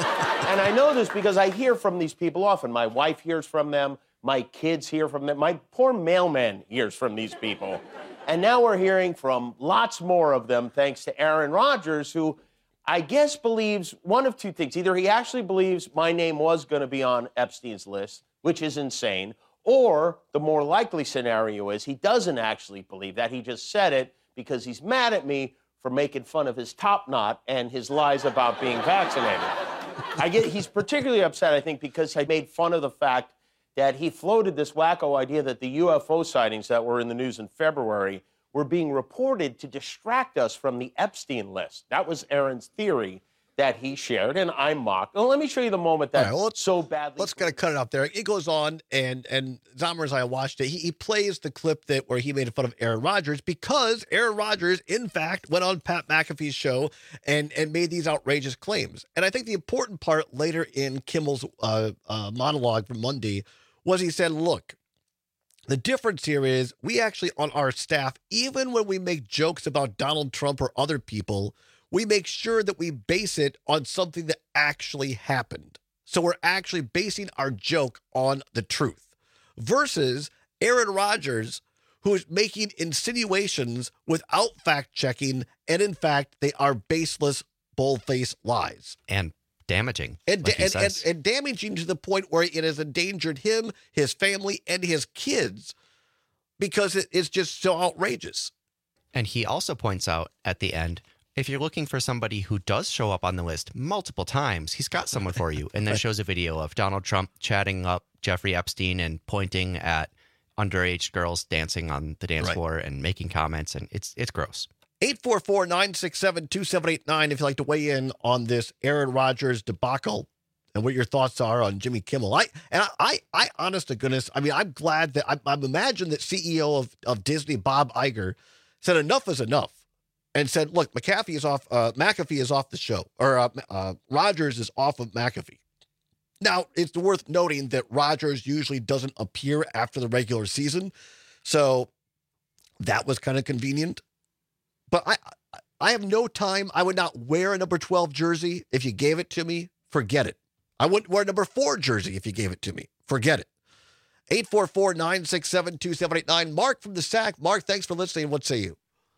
And I know this because I hear from these people often. My wife hears from them. My kids hear from them. My poor mailman hears from these people. And now we're hearing from lots more of them thanks to Aaron Rodgers, who I guess believes one of two things. Either he actually believes my name was going to be on Epstein's list, which is insane, or the more likely scenario is he doesn't actually believe that. He just said it because he's mad at me for making fun of his top knot and his lies about being vaccinated. I get he's particularly upset, I think, because I made fun of the fact that he floated this wacko idea that the U F O sightings that were in the news in February were being reported to distract us from the Epstein list. That was Aaron's theory that he shared, and I mocked. Well, let me show you the moment that right, well, so badly... Let's kind of cut it up there. It goes on, and and Zomer, as I watched it, he, he plays the clip that where he made fun of Aaron Rodgers because Aaron Rodgers, in fact, went on Pat McAfee's show and, and made these outrageous claims. And I think the important part later in Kimmel's uh, uh, monologue from Monday was he said, look, the difference here is we actually, on our staff, even when we make jokes about Donald Trump or other people, we make sure that we base it on something that actually happened. So we're actually basing our joke on the truth. Versus Aaron Rodgers, who is making insinuations without fact-checking, and in fact, they are baseless, bold-faced lies. And damaging. And, like and, and, and damaging to the point where it has endangered him, his family, and his kids because it is just so outrageous. And he also points out at the end, if you're looking for somebody who does show up on the list multiple times, he's got someone for you. And then right. shows a video of Donald Trump chatting up Jeffrey Epstein and pointing at underage girls dancing on the dance right. floor and making comments. And it's it's gross. eight four four, nine six seven, two seven eight nine if you'd like to weigh in on this Aaron Rodgers debacle and what your thoughts are on Jimmy Kimmel. I and I, I, I honest to goodness, I mean, I'm glad that I, I'm imagined that C E O of, of Disney, Bob Iger, said enough is enough. And said, look, McAfee is off, uh, McAfee is off the show, or uh, uh, Rodgers is off of McAfee. Now, it's worth noting that Rodgers usually doesn't appear after the regular season, so that was kind of convenient. But I, I have no time. I would not wear a number twelve jersey if you gave it to me. Forget it. I wouldn't wear a number four jersey if you gave it to me. Forget it. eight four four, nine six seven, two seven eight nine. Mark from the S A C. Mark, thanks for listening. What say you?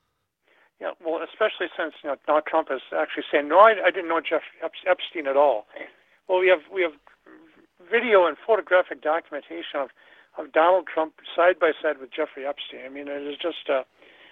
Yeah, well, especially since you know Donald Trump is actually saying, no, I, I didn't know Jeff Epstein at all. Well, we have we have video and photographic documentation of, of Donald Trump side by side with Jeffrey Epstein. I mean, it is just uh,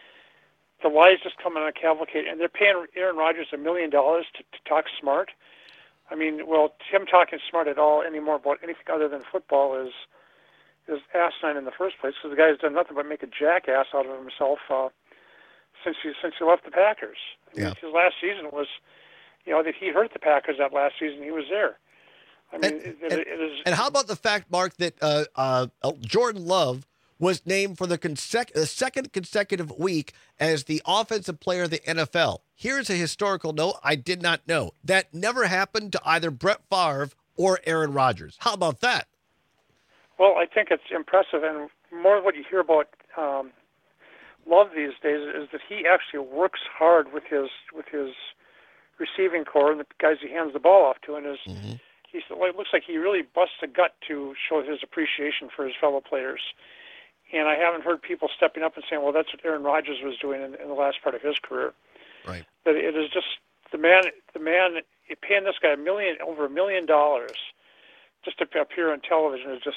the lies just come on a cavalcade, and they're paying Aaron Rodgers a million dollars to, to talk smart. I mean, well, him talking smart at all anymore about anything other than football is is asinine in the first place, because the guy's done nothing but make a jackass out of himself. Uh, Since he since he left the Packers, I mean, yeah. his last season was, you know, that he hurt the Packers that last season. He was there. I mean, and, it, and, it is. And how about the fact, Mark, that uh, uh, Jordan Love was named for the, consec- the second consecutive week as the offensive player of the N F L? Here's a historical note I did not know. That never happened to either Brett Favre or Aaron Rodgers. How about that? Well, I think it's impressive, and more of what you hear about. Um, Love these days is that he actually works hard with his with his receiving core and the guys he hands the ball off to, and is mm-hmm. he's it looks like he really busts a gut to show his appreciation for his fellow players. And I haven't heard people stepping up and saying, "Well, that's what Aaron Rodgers was doing in, in the last part of his career." Right. But it is just the man. The man paying this guy a million over a million dollars just to appear on television is just.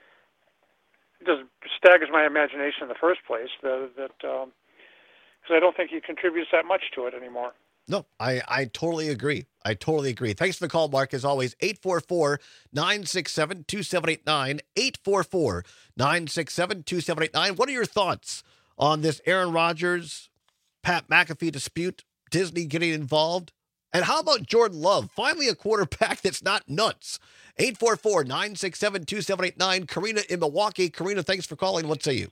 It just staggers my imagination in the first place, the, that because um, I don't think he contributes that much to it anymore. No, I, I totally agree. I totally agree. Thanks for the call, Mark, as always. eight four four, nine six seven, two seven eight nine, eight four four, nine six seven, two seven eight nine. What are your thoughts on this Aaron Rodgers, Pat McAfee dispute, Disney getting involved? And how about Jordan Love? Finally a quarterback that's not nuts. eight four four, nine six seven, two seven eight nine. Karina in Milwaukee. Karina, thanks for calling. What say you?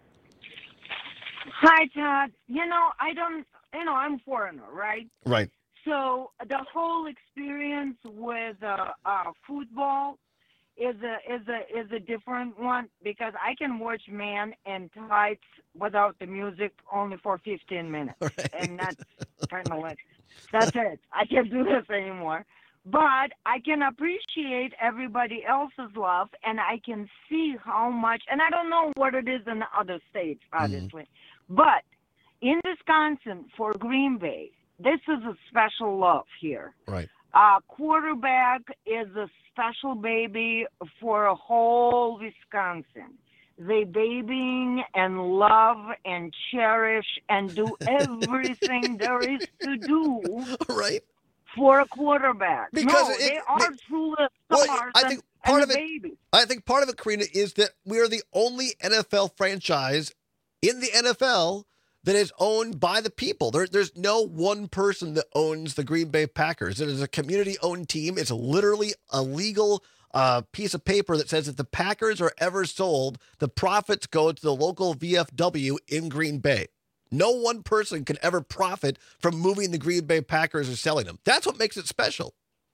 Hi, Todd. You know, I don't, you know, I'm foreigner, right? Right. So the whole experience with uh, uh, football is a is a is a different one because I can watch Man in Tights without the music only for fifteen minutes, right. And that's kind of like that's it. I can't do this anymore. But I can appreciate everybody else's love, and I can see how much. And I don't know what it is in other states, obviously, mm-hmm. but in Wisconsin for Green Bay, this is a special love here. Right. Uh, quarterback is a special baby for a whole Wisconsin. They babying and love and cherish and do everything there is to do. Right. For a quarterback. Because no, it, they are it, truly well, stars I think and, part and of it, babies. I think part of it, Karina, is that we are the only N F L franchise in the N F L that is owned by the people. There, there's no one person that owns the Green Bay Packers. It is a community-owned team. It's literally a legal uh, piece of paper that says if the Packers are ever sold, the profits go to the local V F W in Green Bay. No one person can ever profit from moving the Green Bay Packers or selling them. That's what makes it special.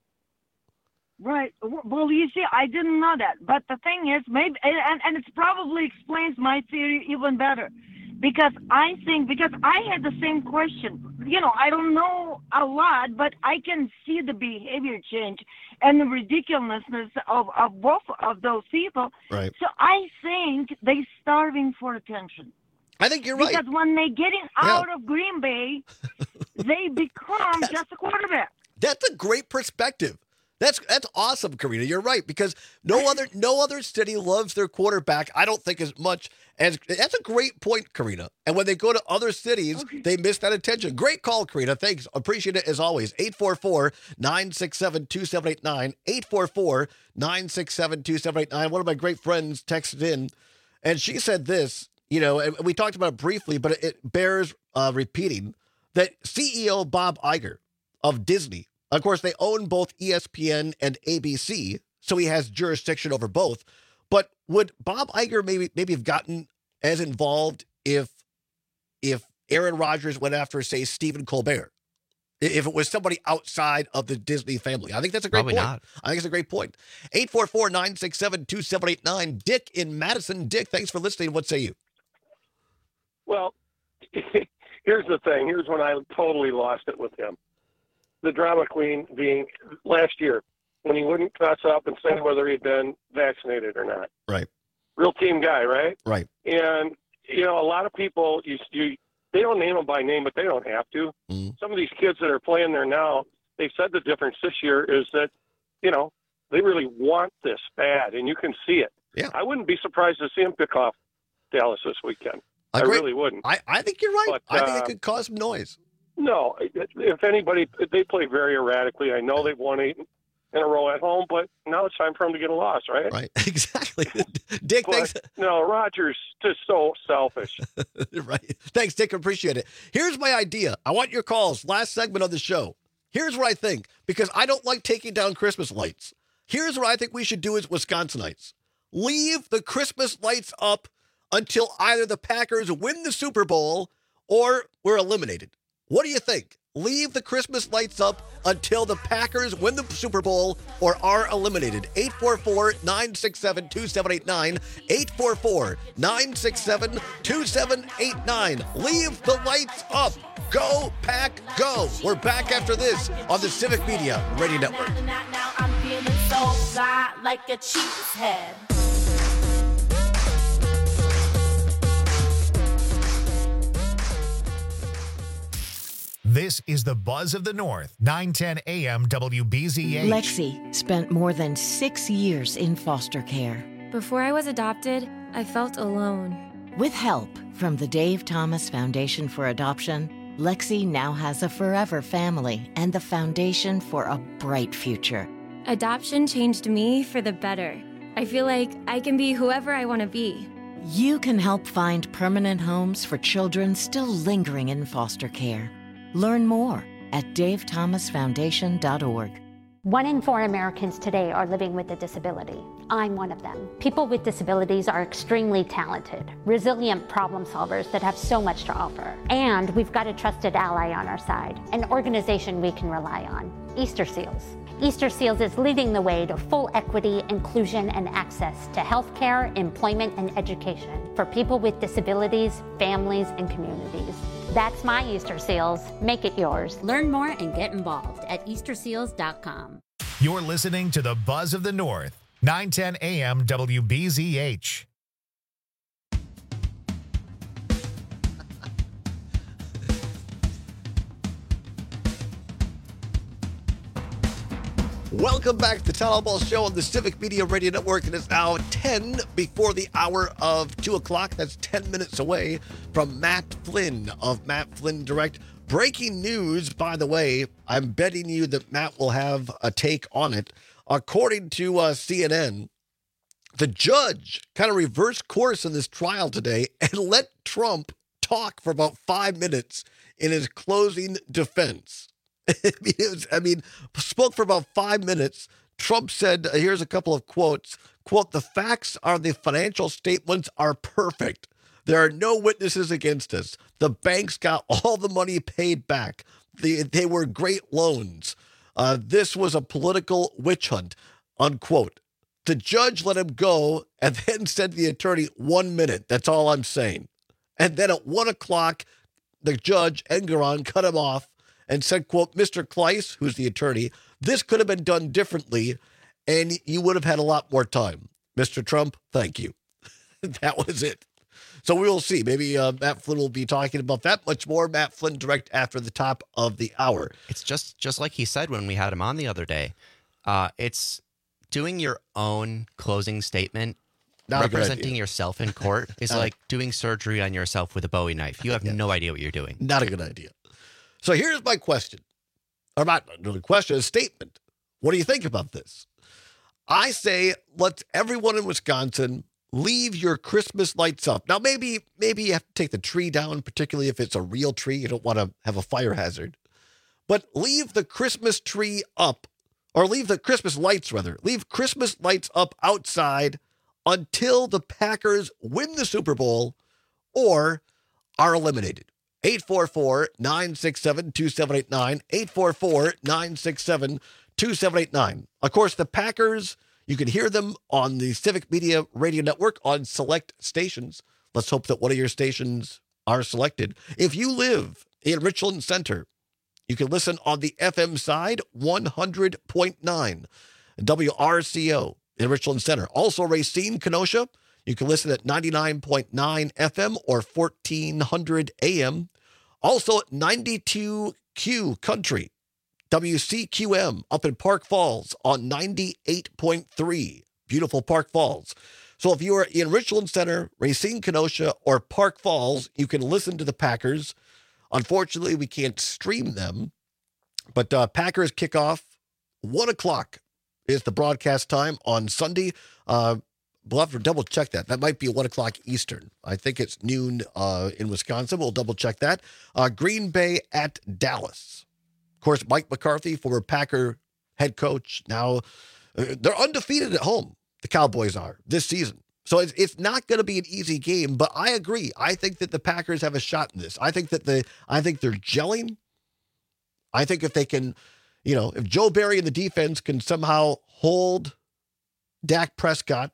Right. Well, you see, I didn't know that. But the thing is, maybe, and, and it probably explains my theory even better. Because I think, because I had the same question. You know, I don't know a lot, but I can see the behavior change and the ridiculousness of, of both of those people. Right. So I think they're starving for attention. I think you're right. Because when they're getting out yeah. of Green Bay, they become that's, just a quarterback. That's a great perspective. That's that's awesome, Karina. You're right, because no other no other city loves their quarterback, I don't think, as much as that's a great point, Karina. And when they go to other cities, okay. they miss that attention. Great call, Karina. Thanks. Appreciate it as always. eight four four, nine six seven, two seven eight nine. eight four four, nine six seven, two seven eight nine. One of my great friends texted in, and she said this. You know, and we talked about it briefly, but it bears uh, repeating that C E O Bob Iger of Disney, of course, they own both E S P N and A B C, so he has jurisdiction over both. But would Bob Iger maybe maybe have gotten as involved if if Aaron Rodgers went after, say, Stephen Colbert? If it was somebody outside of the Disney family? I think that's a great Probably point. Not. I think it's a great point. eight four four, nine six seven, two seven eight nine. Dick in Madison. Dick, thanks for listening. What say you? Well, here's the thing. Here's when I totally lost it with him. The drama queen being last year when he wouldn't fess up and say whether he'd been vaccinated or not. Right. Real team guy, right? Right. And, you know, a lot of people, you, you they don't name them by name, but they don't have to. Mm. Some of these kids that are playing there now, they've said the difference this year is that, you know, they really want this bad, and you can see it. Yeah. I wouldn't be surprised to see him pick off Dallas this weekend. I Great, really wouldn't. I, I think you're right. But, I think uh, it could cause some noise. No, if anybody, they play very erratically. I know they've won eight in a row at home, but now it's time for them to get a loss, right? Right, exactly. Dick, but, thanks. No, Rodgers just so selfish. Right. Thanks, Dick. Appreciate it. Here's my idea. I want your calls. Last segment of the show. Here's what I think, because I don't like taking down Christmas lights. Here's what I think we should do as Wisconsinites. Leave the Christmas lights up until either the Packers win the Super Bowl or we're eliminated. What do you think? Leave the Christmas lights up until the Packers win the Super Bowl or are eliminated. eight four four, nine six seven, two seven eight nine. eight four four, nine six seven, two seven eight nine. Leave the lights up. Go, Pack, go. We're back after this on the Civic Media Radio Network. Now I'm feeling so fly like a cheap's head. This is the Buzz of the North, nine ten A M W B Z H. Lexi spent more than six years in foster care. Before I was adopted, I felt alone. With help from the Dave Thomas Foundation for Adoption, Lexi now has a forever family and the foundation for a bright future. Adoption changed me for the better. I feel like I can be whoever I want to be. You can help find permanent homes for children still lingering in foster care. Learn more at dave thomas foundation dot org. One in four Americans today are living with a disability. I'm one of them. People with disabilities are extremely talented, resilient problem solvers that have so much to offer. And we've got a trusted ally on our side, an organization we can rely on, Easter Seals. Easter Seals is leading the way to full equity, inclusion, and access to healthcare, employment, and education for people with disabilities, families, and communities. That's my Easter Seals. Make it yours. Learn more and get involved at easter seals dot com. You're listening to the Buzz of the North, nine ten A M W B Z H. Welcome back to the Town Ball Show on the Civic Media Radio Network. It is now ten before the hour of two o'clock. That's ten minutes away from Matt Flynn of Matt Flynn Direct. Breaking news, by the way, I'm betting you that Matt will have a take on it. According to uh, C N N, the judge kind of reversed course in this trial today and let Trump talk for about five minutes in his closing defense. I mean, it was, I mean, spoke for about five minutes. Trump said, uh, here's a couple of quotes. Quote, the facts are the financial statements are perfect. There are no witnesses against us. The banks got all the money paid back. The, they were great loans. Uh, this was a political witch hunt, unquote. The judge let him go and then said to the attorney, one minute. That's all I'm saying. And then at one o'clock, the judge, Engoron, cut him off and said, quote, Mister Kleiss, who's the attorney, this could have been done differently, and you would have had a lot more time. Mister Trump, thank you. That was it. So we will see. Maybe uh, Matt Flynn will be talking about that much more. Matt Flynn Direct after the top of the hour. It's just just like he said when we had him on the other day. Uh, it's doing your own closing statement, Not representing yourself in court is Not like doing surgery on yourself with a Bowie knife. You have Yeah. no idea what you're doing. Not a good idea. So here's my question, or not really a question, a statement. What do you think about this? I say let's everyone in Wisconsin leave your Christmas lights up. Now, maybe maybe you have to take the tree down, particularly if it's a real tree. You don't want to have a fire hazard. But leave the Christmas tree up, or leave the Christmas lights, rather. Leave Christmas lights up outside until the Packers win the Super Bowl or are eliminated. eight four four, nine six seven, two seven eight nine, eight four four, nine six seven, two seven eight nine. Of course, the Packers, you can hear them on the Civic Media Radio Network on select stations. Let's hope that one of your stations are selected. If you live in Richland Center, you can listen on the F M side, one hundred point nine, W R C O in Richland Center. Also, Racine, Kenosha, you can listen at ninety-nine point nine F M or fourteen hundred A M. Also, ninety-two Q Country, W C Q M up in Park Falls on ninety-eight point three. Beautiful Park Falls. So if you are in Richland Center, Racine, Kenosha, or Park Falls, you can listen to the Packers. Unfortunately, we can't stream them, but uh, Packers kickoff, one o'clock is the broadcast time on Sunday. Uh, we'll have to double check that. That might be one o'clock Eastern. I think it's noon uh, in Wisconsin. We'll double check that. Uh, Green Bay at Dallas. Of course, Mike McCarthy, former Packer head coach. Now, uh, they're undefeated at home. The Cowboys are this season. So it's, it's not going to be an easy game, but I agree. I think that the Packers have a shot in this. I think that the I think they're gelling. I think if they can, you know, if Joe Barry and the defense can somehow hold Dak Prescott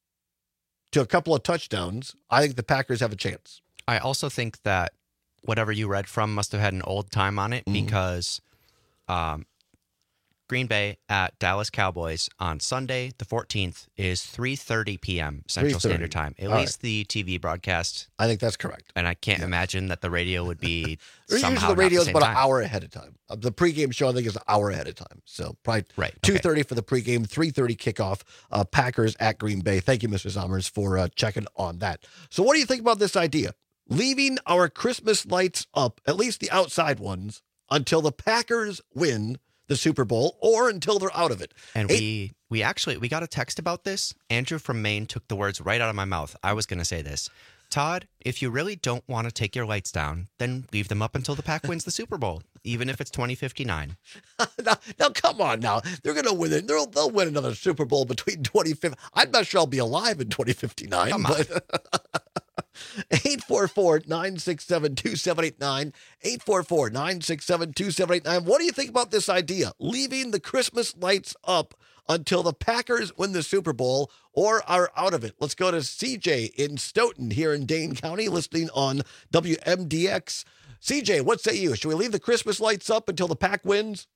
to a couple of touchdowns, I think the Packers have a chance. I also think that whatever you read from must have had an old time on it, Mm-hmm. because um, Green Bay at Dallas Cowboys on Sunday, the fourteenth, is three thirty p.m. Central Standard Time. At All least the T V broadcast. I think that's correct. And I can't imagine that the radio would be Usually somehow the radio not is the about same an time. hour ahead of time. Uh, the pregame show, I think, is an hour ahead of time. So probably right, two thirty for the pregame, three thirty kickoff, uh, Packers at Green Bay. Thank you, Mister Zommers, for uh, checking on that. So what do you think about this idea? leaving our Christmas lights up, at least the outside ones, until the Packers win the Super Bowl or until they're out of it. And Eight- we we actually, we got a text about this. Andrew from Maine took the words right out of my mouth. I was going to say this. Todd, if you really don't want to take your lights down, then leave them up until the Pack wins the Super Bowl, even if it's twenty fifty-nine. now, now, come on now. They're going to win it. They'll, they'll win another Super Bowl between twenty fifty. I'm not sure I'll be alive in twenty fifty-nine. Come on. But eight four four, nine six seven, two seven eight nine. eight four four, nine six seven, two seven eight nine. What do you think about this idea? Leaving the Christmas lights up until the Packers win the Super Bowl or are out of it. Let's go to C J in Stoughton here in Dane County, listening on W M D X. C J, what say you? Should we leave the Christmas lights up until the Pack wins?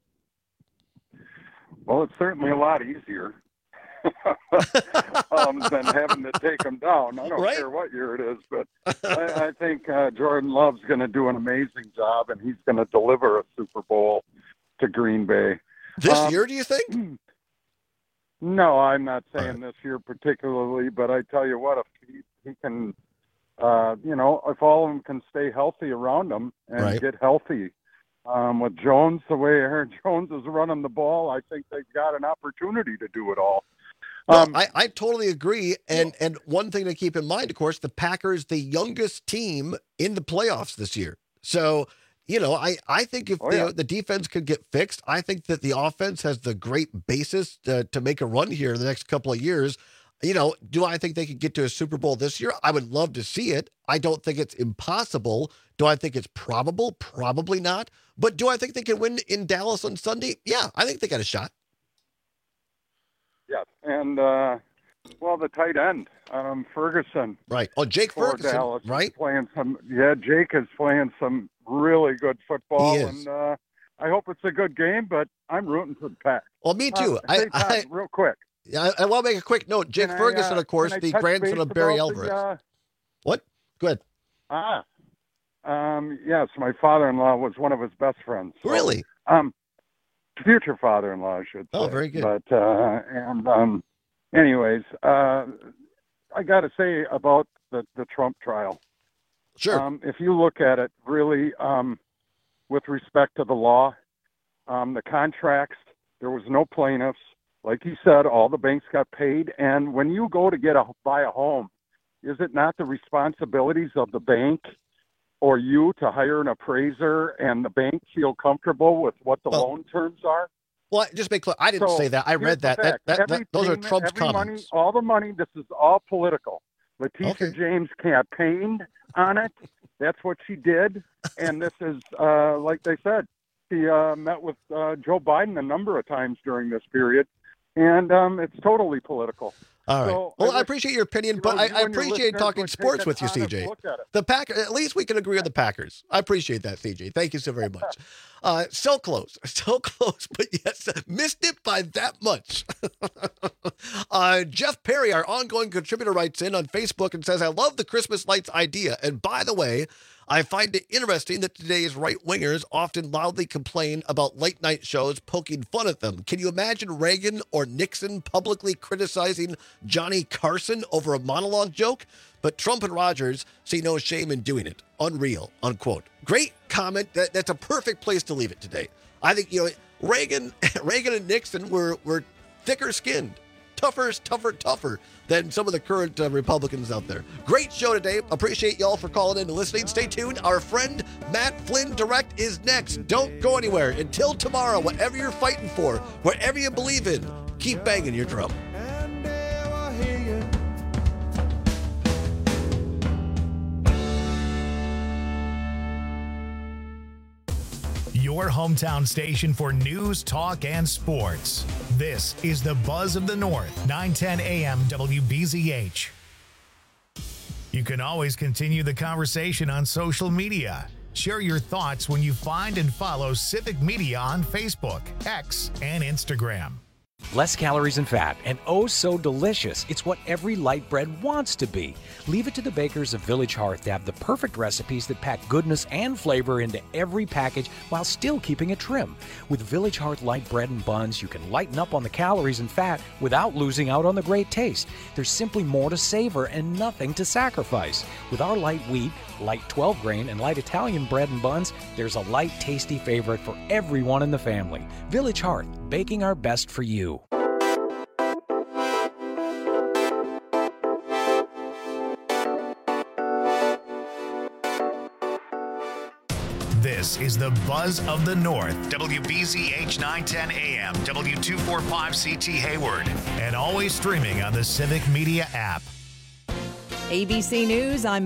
Well, it's certainly a lot easier um, than having to take them down. I don't Right? care what year it is, but I, I think uh, Jordan Love's going to do an amazing job, and he's going to deliver a Super Bowl to Green Bay. This Um, year, do you think? No, I'm not saying this year particularly, but I tell you what, if he, he can, uh, you know, if all of them can stay healthy around him and Right. get healthy, um, with Jones, the way Aaron Jones is running the ball, I think they've got an opportunity to do it all. Well, Um, I, I totally agree. And and one thing to keep in mind, of course, the Packers, the youngest team in the playoffs this year. So, you know, I, I think if Oh, the, yeah. the defense could get fixed, I think that the offense has the great basis to, to make a run here in the next couple of years. You know, do I think they could get to a Super Bowl this year? I would love to see it. I don't think it's impossible. Do I think it's probable? Probably not. But do I think they can win in Dallas on Sunday? Yeah, I think they got a shot. yeah, and uh, well, the tight end, um, Ferguson. Right. Oh, Jake for Ferguson, Dallas is right? Playing some, yeah, Jake is playing some really good football, He is. and uh, I hope it's a good game. But I'm rooting for the Pack. Well, me too. Uh, I- say, Todd, I- real quick. Yeah, I, I want to make a quick note. Jake Can I, Ferguson, uh, of course, can I the touch grandson base of Barry about the, Alvarez. uh, What? Go ahead. Ah, um, yes, my father-in-law was one of his best friends. So, Really? Um, future father-in-law, I should say. Oh, very good. But uh, and um, anyways, uh, I got to say about the the Trump trial. Sure. Um, if you look at it, really, um, with respect to the law, um, the contracts, there was no plaintiffs. Like he said, all the banks got paid. And when you go to get a buy a home, is it not the responsibilities of the bank or you to hire an appraiser and the bank feel comfortable with what the loan terms are? Well, just make clear. I didn't So, say that. I here's read the that. That, fact. that, that Every those are payment, Trump's every comments. money, all the money, this is all political. Letitia James campaigned on it. That's what she did. And this is, uh, like they said, she uh, met with uh, Joe Biden a number of times during this period. And um, it's totally political. All right. So well, I I wish, appreciate your opinion, you but know, I, you I and your appreciate listeners talking would take sports an with you, honest C J. look at it. The Packer. At least we can agree on the Packers. I appreciate that, C J. Thank you so very much. Uh, so close, so close, but yes, missed it by that much. uh, Jeff Perry, our ongoing contributor, writes in on Facebook and says, "I love the Christmas lights idea. And by the way, I find it interesting that today's right-wingers often loudly complain about late-night shows poking fun at them. Can you imagine Reagan or Nixon publicly criticizing Johnny Carson over a monologue joke? But Trump and Rogers see no shame in doing it. Unreal," unquote. Great comment. That, that's a perfect place to leave it today. I think, you know, Reagan, Reagan and Nixon were, were thicker-skinned. Tougher, tougher, tougher than some of the current uh, Republicans out there. Great show today. Appreciate y'all for calling in and listening. Stay tuned. Our friend Matt Flynn Direct is next. Don't go anywhere. Until tomorrow, whatever you're fighting for, whatever you believe in, keep banging your drum. Your hometown station for news, talk, and sports. This is the Buzz of the North, nine ten A M W B Z H. You can always continue the conversation on social media. Share your thoughts when you find and follow Civic Media on Facebook, X, and Instagram. Less calories and fat, and oh so delicious. It's what every light bread wants to be. Leave it to the bakers of Village Hearth to have the perfect recipes that pack goodness and flavor into every package while still keeping it trim. With Village Hearth light bread and buns, you can lighten up on the calories and fat without losing out on the great taste. There's simply more to savor and nothing to sacrifice. With our light wheat, light twelve grain, and light Italian bread and buns, there's a light, tasty favorite for everyone in the family. Village Hearth, baking our best for you. This is the Buzz of the North, W B Z H nine ten A M, W two forty-five C T Hayward, and always streaming on the Civic Media app. A B C News, I'm